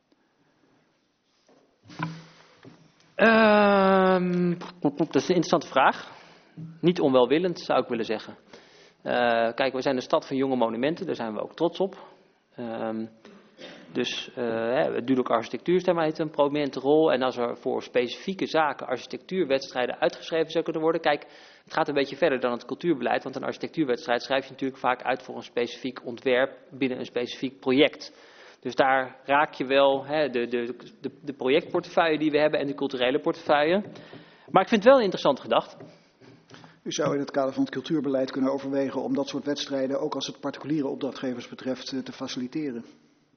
Um, dat is een interessante vraag. Niet onwelwillend, zou ik willen zeggen. Uh, kijk, we zijn de stad van jonge monumenten, daar zijn we ook trots op. Um, dus uh, het Dudok Architectuurstemma heeft een prominente rol. En als er voor specifieke zaken architectuurwedstrijden uitgeschreven zou kunnen worden. Kijk, het gaat een beetje verder dan het cultuurbeleid. Want een architectuurwedstrijd schrijf je natuurlijk vaak uit voor een specifiek ontwerp binnen een specifiek project. Dus daar raak je wel hè, de, de, de, de projectportefeuille die we hebben en de culturele portefeuille. Maar ik vind het wel een interessante gedachte. U zou in het kader van het cultuurbeleid kunnen overwegen om dat soort wedstrijden, ook als het particuliere opdrachtgevers betreft, te faciliteren.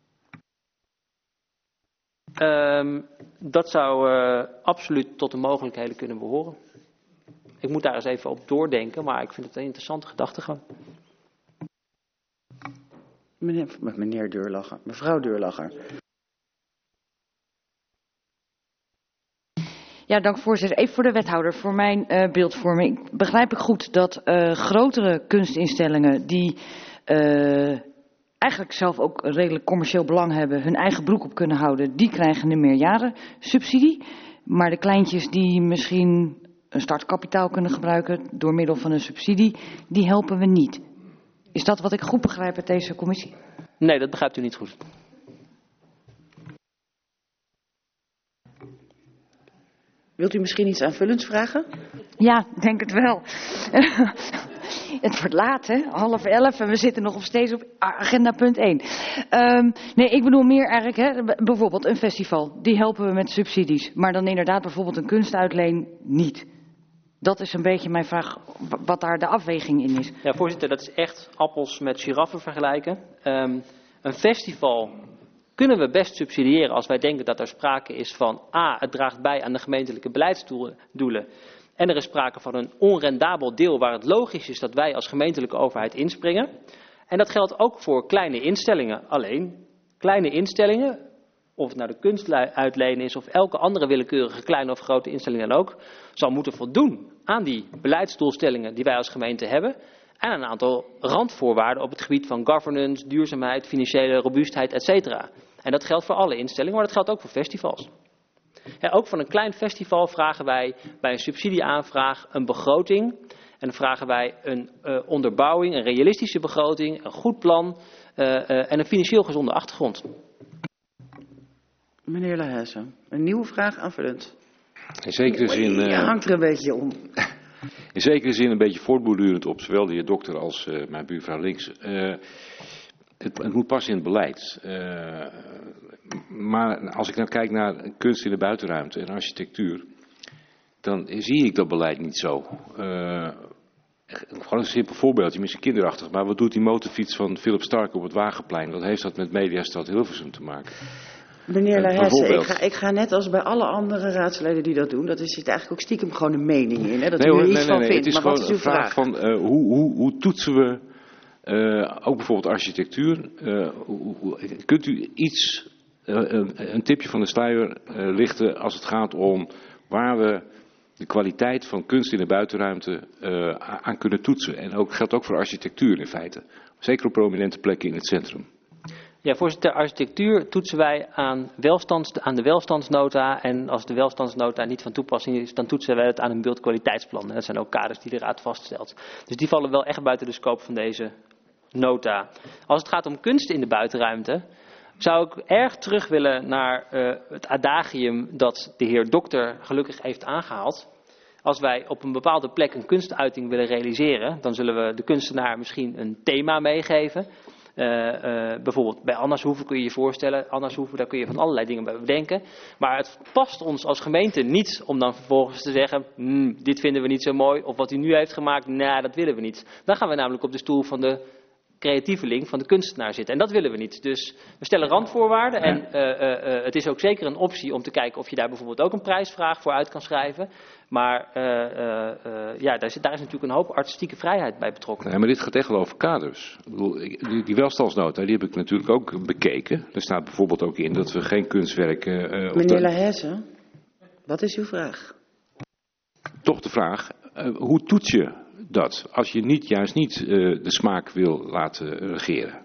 Um, dat zou uh, absoluut tot de mogelijkheden kunnen behoren. Ik moet daar eens even op doordenken, maar ik vind het een interessante gedachtegang. Meneer, meneer Deurlacher, mevrouw Deurlacher. Ja, dank voorzitter. Even voor de wethouder, voor mijn uh, beeldvorming. Begrijp ik goed dat uh, grotere kunstinstellingen die uh, eigenlijk zelf ook een redelijk commercieel belang hebben, hun eigen broek op kunnen houden, die krijgen een meerjarensubsidie. Maar de kleintjes die misschien een startkapitaal kunnen gebruiken door middel van een subsidie, die helpen we niet. Is dat wat ik goed begrijp uit deze commissie? Nee, dat begrijpt u niet goed. Wilt u misschien iets aanvullends vragen? Ja, ik denk het wel. Het wordt laat, hè? Half elf en we zitten nog steeds op agenda punt één. Um, nee, ik bedoel meer eigenlijk, hè, bijvoorbeeld een festival. Die helpen we met subsidies. Maar dan inderdaad bijvoorbeeld een kunstuitleen niet. Dat is een beetje mijn vraag, wat daar de afweging in is. Ja, voorzitter, dat is echt appels met giraffen vergelijken. Um, een festival kunnen we best subsidiëren als wij denken dat er sprake is van A, het draagt bij aan de gemeentelijke beleidsdoelen. En er is sprake van een onrendabel deel waar het logisch is dat wij als gemeentelijke overheid inspringen. En dat geldt ook voor kleine instellingen. Alleen, kleine instellingen, of het nou de kunstuitleen is of elke andere willekeurige kleine of grote instelling dan ook, zal moeten voldoen aan die beleidsdoelstellingen die wij als gemeente hebben. En een aantal randvoorwaarden op het gebied van governance, duurzaamheid, financiële robuustheid, et cetera. En dat geldt voor alle instellingen, maar dat geldt ook voor festivals. Ja, ook van een klein festival vragen wij bij een subsidieaanvraag een begroting. En dan vragen wij een uh, onderbouwing, een realistische begroting, een goed plan uh, uh, en een financieel gezonde achtergrond. Meneer Lahuizen, een nieuwe vraag aanvullend. In zekere zin, uh, Je hangt er een beetje om. In zekere zin een beetje voortbordurend op zowel de heer Dokter als uh, mijn buurvrouw links. Uh, het, het moet passen in het beleid. Uh, maar als ik nou kijk naar kunst in de buitenruimte en architectuur, dan zie ik dat beleid niet zo. Uh, gewoon een simpel voorbeeldje, misschien kinderachtig, maar wat doet die motorfiets van Philip Stark op het Wagenplein? Wat heeft dat met Mediastad Hilversum te maken? Meneer Lahuizen, ik ga, ik ga net als bij alle andere raadsleden die dat doen, dat is zit eigenlijk ook stiekem gewoon een mening in, hè, dat nee, u er hoor, iets nee, van nee, vindt. Het is maar gewoon wat is uw een vraag, vraag? van uh, hoe, hoe, hoe toetsen we uh, ook bijvoorbeeld architectuur. Uh, hoe, hoe, kunt u iets, uh, een, een tipje van de sluier uh, lichten als het gaat om waar we de kwaliteit van kunst in de buitenruimte uh, aan kunnen toetsen. En ook geldt ook voor architectuur in feite. Zeker op prominente plekken in het centrum. Ja, voorzitter, architectuur toetsen wij aan, welstands, aan de welstandsnota. En als de welstandsnota niet van toepassing is, dan toetsen wij het aan een beeldkwaliteitsplan. Dat zijn ook kaders die de raad vaststelt. Dus die vallen wel echt buiten de scope van deze nota. Als het gaat om kunst in de buitenruimte, zou ik erg terug willen naar uh, het adagium dat de heer Dokter gelukkig heeft aangehaald. Als wij op een bepaalde plek een kunstuiting willen realiseren, dan zullen we de kunstenaar misschien een thema meegeven. Uh, uh, bijvoorbeeld bij Annershoeve kun je je voorstellen, Annershoeve, daar kun je van allerlei dingen bij bedenken. Maar het past ons als gemeente niet om dan vervolgens te zeggen, hmm, dit vinden we niet zo mooi, of wat u nu heeft gemaakt, nou, dat willen we niet. Dan gaan we namelijk op de stoel van de creatieveling van de kunstenaar zit. En dat willen we niet. Dus we stellen randvoorwaarden. En uh, uh, uh, het is ook zeker een optie om te kijken of je daar bijvoorbeeld ook een prijsvraag voor uit kan schrijven. Maar uh, uh, uh, ja, daar, zit, daar is natuurlijk een hoop artistieke vrijheid bij betrokken. Ja, maar dit gaat echt wel over kaders. Ik bedoel, die, die welstandsnota, die heb ik natuurlijk ook bekeken. Er staat bijvoorbeeld ook in dat we geen kunstwerken... Uh, Meneer Laheze, wat is uw vraag? Toch de vraag, uh, hoe toets je dat als je niet, juist niet uh, de smaak wil laten regeren?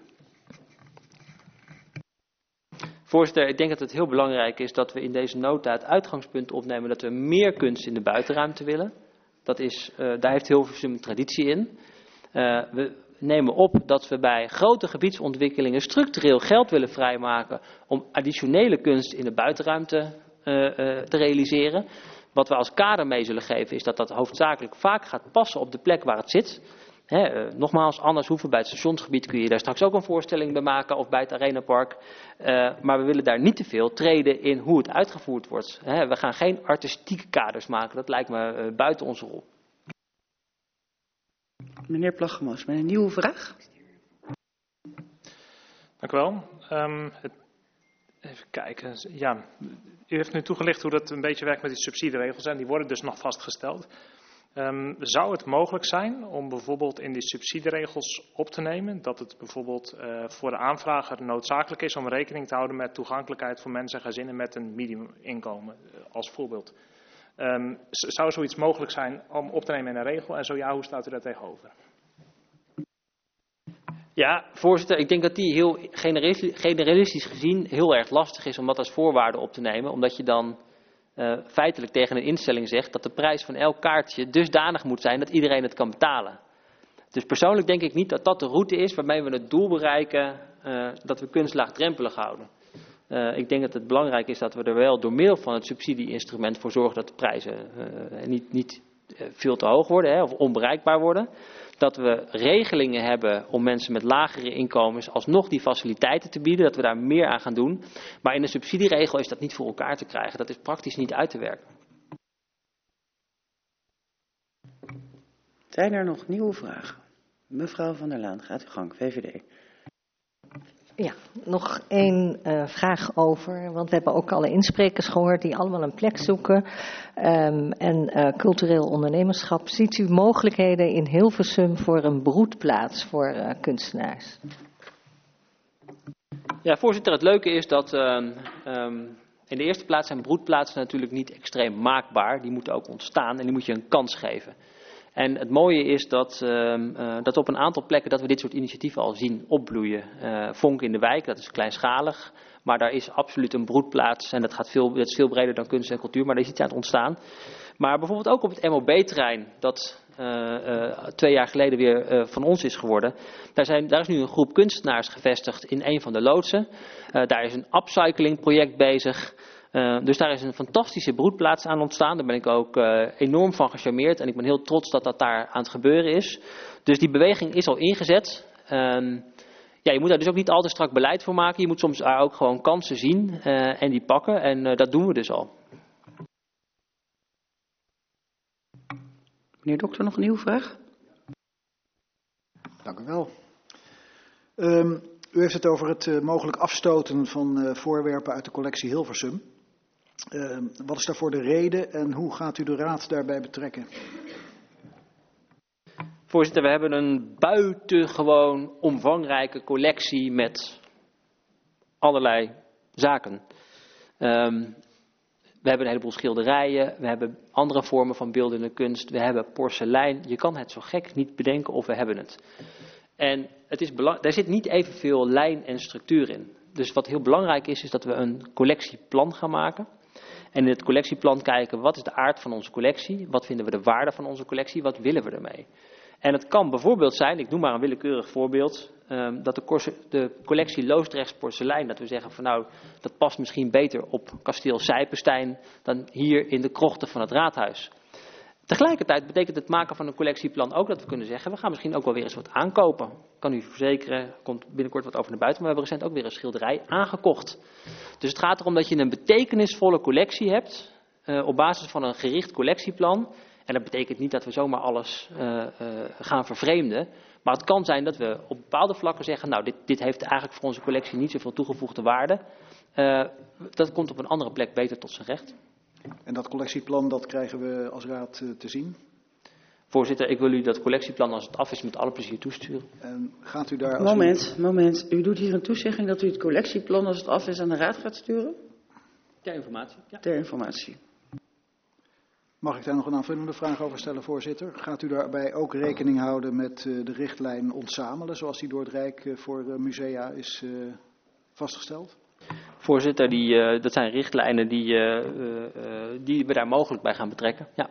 Voorzitter, ik denk dat het heel belangrijk is dat we in deze nota het uitgangspunt opnemen dat we meer kunst in de buitenruimte willen. Dat is, uh, daar heeft Hilversum een traditie in. Uh, we nemen op dat we bij grote gebiedsontwikkelingen structureel geld willen vrijmaken om additionele kunst in de buitenruimte uh, uh, te realiseren. Wat we als kader mee zullen geven is dat dat hoofdzakelijk vaak gaat passen op de plek waar het zit. He, uh, nogmaals, Andershoeven bij het stationsgebied kun je daar straks ook een voorstelling bij maken of bij het Arenapark. Uh, maar we willen daar niet te veel treden in hoe het uitgevoerd wordt. He, we gaan geen artistieke kaders maken, dat lijkt me uh, buiten onze rol. Meneer Plaggemoos, met een nieuwe vraag. Dank u wel. Um, het, even kijken. Ja, u heeft nu toegelicht hoe dat een beetje werkt met die subsidieregels en die worden dus nog vastgesteld. Um, zou het mogelijk zijn om bijvoorbeeld in die subsidieregels op te nemen dat het bijvoorbeeld uh, voor de aanvrager noodzakelijk is om rekening te houden met toegankelijkheid voor mensen en gezinnen met een minimuminkomen, uh, als voorbeeld. Um, zou zoiets mogelijk zijn om op te nemen in een regel en zo ja, hoe staat u daar tegenover? Ja, voorzitter, ik denk dat die heel generalistisch gezien heel erg lastig is om dat als voorwaarde op te nemen, omdat je dan Uh, feitelijk tegen een instelling zegt dat de prijs van elk kaartje dusdanig moet zijn dat iedereen het kan betalen. Dus persoonlijk denk ik niet dat dat de route is waarmee we het doel bereiken uh, dat we kunst laagdrempelig houden. Uh, ik denk dat het belangrijk is dat we er wel door middel van het subsidieinstrument voor zorgen dat de prijzen uh, niet, niet uh, veel te hoog worden hè, of onbereikbaar worden. Dat we regelingen hebben om mensen met lagere inkomens alsnog die faciliteiten te bieden. Dat we daar meer aan gaan doen. Maar in een subsidieregel is dat niet voor elkaar te krijgen. Dat is praktisch niet uit te werken. Zijn er nog nieuwe vragen? Mevrouw van der Laan, gaat uw gang, V V D. Ja, nog één uh, vraag over, want we hebben ook alle insprekers gehoord die allemaal een plek zoeken. Um, en uh, cultureel ondernemerschap. Ziet u mogelijkheden in Hilversum voor een broedplaats voor uh, kunstenaars? Ja, voorzitter, het leuke is dat um, um, in de eerste plaats zijn broedplaatsen natuurlijk niet extreem maakbaar. Die moeten ook ontstaan en die moet je een kans geven. En het mooie is dat, uh, uh, dat op een aantal plekken dat we dit soort initiatieven al zien opbloeien. Uh, Vonk in de wijk, dat is kleinschalig, maar daar is absoluut een broedplaats en dat, gaat veel, dat is veel breder dan kunst en cultuur, maar daar is iets aan het ontstaan. Maar bijvoorbeeld ook op het M O B-terrein, dat uh, uh, twee jaar geleden weer uh, van ons is geworden. Daar, zijn, daar is nu een groep kunstenaars gevestigd in een van de loodsen. Uh, daar is een upcycling project bezig. Uh, dus daar is een fantastische broedplaats aan ontstaan. Daar ben ik ook uh, enorm van gecharmeerd. En ik ben heel trots dat dat daar aan het gebeuren is. Dus die beweging is al ingezet. Uh, ja, je moet daar dus ook niet al te strak beleid voor maken. Je moet soms daar ook gewoon kansen zien uh, en die pakken. En uh, dat doen we dus al. Meneer Dokter, nog een nieuwe vraag? Dank u wel. Um, u heeft het over het uh, mogelijk afstoten van uh, voorwerpen uit de collectie Hilversum. Uh, wat is daarvoor de reden en hoe gaat u de raad daarbij betrekken? Voorzitter, we hebben een buitengewoon omvangrijke collectie met allerlei zaken. Um, we hebben een heleboel schilderijen, we hebben andere vormen van beeldende kunst, we hebben porselein. Je kan het zo gek niet bedenken of we hebben het. En het is belang- daar zit niet evenveel lijn en structuur in. Dus wat heel belangrijk is, is dat we een collectieplan gaan maken. En in het collectieplan kijken, wat is de aard van onze collectie? Wat vinden we de waarde van onze collectie? Wat willen we ermee? En het kan bijvoorbeeld zijn, ik noem maar een willekeurig voorbeeld, um, dat de, korse, de collectie Loosdrechts porselein, dat we zeggen van nou, dat past misschien beter op kasteel Sijpenstein dan hier in de krochten van het raadhuis. Tegelijkertijd betekent het maken van een collectieplan ook dat we kunnen zeggen, we gaan misschien ook wel weer eens wat aankopen. Ik kan u verzekeren, er komt binnenkort wat over naar buiten, maar we hebben recent ook weer een schilderij aangekocht. Dus het gaat erom dat je een betekenisvolle collectie hebt, uh, op basis van een gericht collectieplan. En dat betekent niet dat we zomaar alles uh, uh, gaan vervreemden. Maar het kan zijn dat we op bepaalde vlakken zeggen, nou, dit, dit heeft eigenlijk voor onze collectie niet zoveel toegevoegde waarde. Uh, dat komt op een andere plek beter tot zijn recht. En dat collectieplan, dat krijgen we als raad uh, te zien? Voorzitter, ik wil u dat collectieplan als het af is met alle plezier toesturen. En gaat u daar als moment, u... moment. U doet hier een toezegging dat u het collectieplan als het af is aan de raad gaat sturen? Ter informatie. Ja. Ter informatie. Mag ik daar nog een aanvullende vraag over stellen, voorzitter? Gaat u daarbij ook rekening houden met uh, de richtlijn ontzamelen, zoals die door het Rijk uh, voor uh, musea is uh, vastgesteld? Voorzitter, die, uh, dat zijn richtlijnen die, uh, uh, uh, die we daar mogelijk bij gaan betrekken. Ja.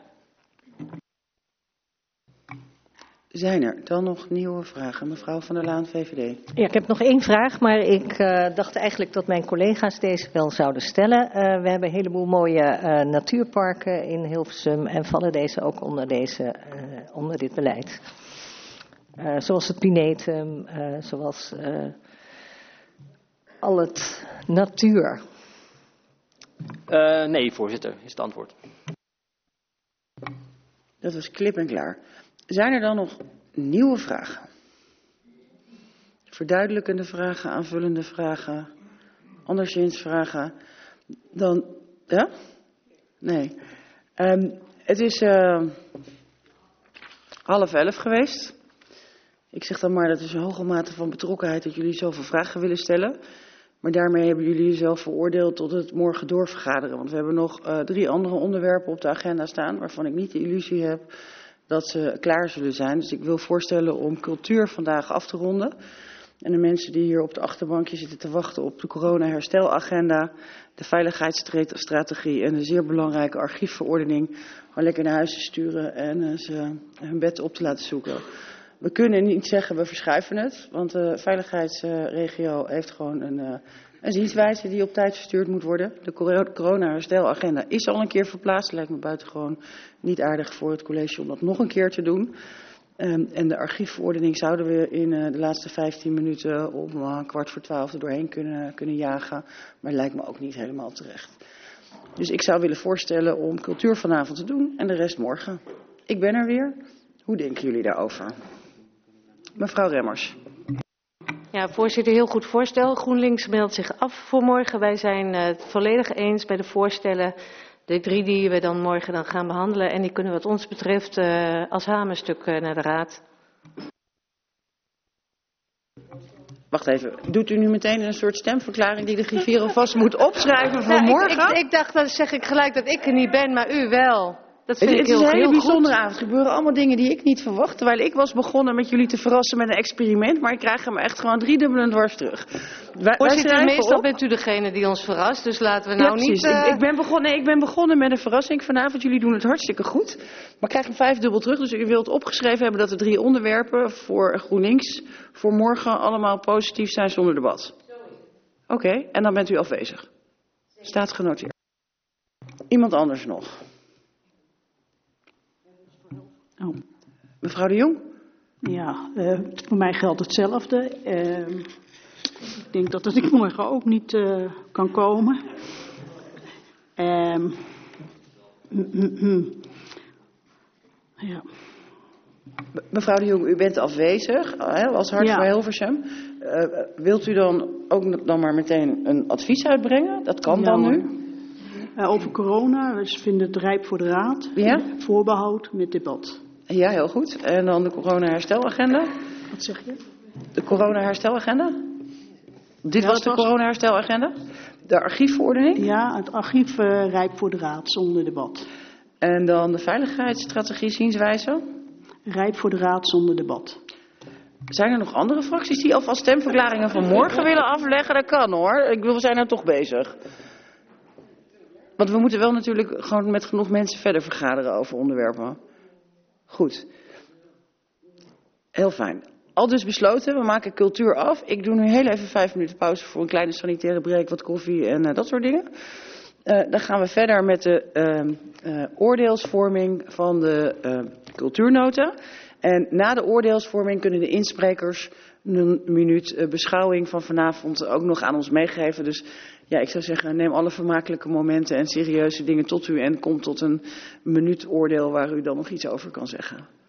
Zijn er dan nog nieuwe vragen? Mevrouw van der Laan, V V D. Ja, ik heb nog één vraag, maar ik uh, dacht eigenlijk dat mijn collega's deze wel zouden stellen. Uh, we hebben een heleboel mooie uh, natuurparken in Hilversum en vallen deze ook onder, deze, uh, onder dit beleid. Uh, zoals het Pinetum, uh, zoals uh, al het natuur. Uh, nee, voorzitter, is het antwoord. Dat was klip en klaar. Zijn er dan nog nieuwe vragen? Verduidelijkende vragen, aanvullende vragen, anderszins vragen? Dan, ja? Nee. Um, het is uh, half elf geweest. Ik zeg dan maar, dat is een hoge mate van betrokkenheid dat jullie zoveel vragen willen stellen. Maar daarmee hebben jullie jezelf veroordeeld tot het morgen doorvergaderen. Want we hebben nog uh, drie andere onderwerpen op de agenda staan, waarvan ik niet de illusie heb dat ze klaar zullen zijn. Dus ik wil voorstellen om cultuur vandaag af te ronden. En de mensen die hier op de achterbankje zitten te wachten op de corona-herstelagenda, de veiligheidsstrategie en de zeer belangrijke archiefverordening, gewoon lekker naar huis te sturen en uh, ze hun bed op te laten zoeken. We kunnen niet zeggen we verschuiven het, want de veiligheidsregio heeft gewoon een, uh, een zienswijze die op tijd verstuurd moet worden. De corona-herstelagenda is al een keer verplaatst. Lijkt me buitengewoon niet aardig voor het college om dat nog een keer te doen. Um, en de archiefverordening zouden we in uh, de laatste vijftien minuten om uh, kwart voor twaalf er doorheen kunnen, kunnen jagen. Maar het lijkt me ook niet helemaal terecht. Dus ik zou willen voorstellen om cultuur vanavond te doen en de rest morgen. Ik ben er weer. Hoe denken jullie daarover? Mevrouw Remmers. Ja, voorzitter, heel goed voorstel. GroenLinks meldt zich af voor morgen. Wij zijn uh, het volledig eens bij de voorstellen. De drie die we dan morgen dan gaan behandelen. En die kunnen wat ons betreft uh, als hamerstuk uh, naar de raad. Wacht even, doet u nu meteen een soort stemverklaring die de griffier vast moet opschrijven voor nou, morgen? Ik, ik, ik dacht, dan zeg ik gelijk dat ik er niet ben, maar u wel. Dat vind het, ik het heel, is een hele heel bijzondere goed. avond. Er gebeuren allemaal dingen die ik niet verwacht. Terwijl ik was begonnen met jullie te verrassen met een experiment. Maar ik krijg hem echt gewoon driedubbel dwars terug. Wij, Voorzitter, wij meestal op. bent u degene die ons verrast. Dus laten we nou ja, precies. niet... Uh... Ik, ik, ben begonnen, nee, ik ben begonnen met een verrassing vanavond. Jullie doen het hartstikke goed. Maar ik krijg hem vijfdubbel terug. Dus u wilt opgeschreven hebben dat de drie onderwerpen voor GroenLinks voor morgen allemaal positief zijn zonder debat. Oké, okay, en dan bent u afwezig. Staat genoteerd. Iemand anders nog? Oh. Mevrouw de Jong? Ja, uh, voor mij geldt hetzelfde. Uh, ik denk dat het ik morgen ook niet uh, kan komen. Uh, mm, mm, mm. Ja. Mevrouw de Jong, u bent afwezig hè, als hart ja. voor Hilversum. Uh, wilt u dan ook dan maar meteen een advies uitbrengen? Dat kan ja, dan nu? Uh, over corona, dus vinden het rijp voor de raad. Ja? Voorbehoud met debat. Ja, heel goed. En dan de corona-herstelagenda? Wat zeg je? De corona-herstelagenda? Dit ja, was de was... corona-herstelagenda? De archiefverordening? Ja, het archief uh, rijp voor de raad zonder debat. En dan de veiligheidsstrategie zienswijze? Rijp voor de raad zonder debat. Zijn er nog andere fracties die alvast stemverklaringen van morgen willen afleggen? Dat kan hoor. Ik wil, we zijn er toch bezig. Want we moeten wel natuurlijk gewoon met genoeg mensen verder vergaderen over onderwerpen. Goed. Heel fijn. Al dus besloten, we maken cultuur af. Ik doe nu heel even vijf minuten pauze voor een kleine sanitaire break, wat koffie en uh, dat soort dingen. Uh, dan gaan we verder met de uh, uh, oordeelsvorming van de uh, cultuurnota. En na de oordeelsvorming kunnen de insprekers een minuut uh, beschouwing van vanavond ook nog aan ons meegeven. Dus ja, ik zou zeggen, neem alle vermakelijke momenten en serieuze dingen tot u en kom tot een minuut oordeel waar u dan nog iets over kan zeggen.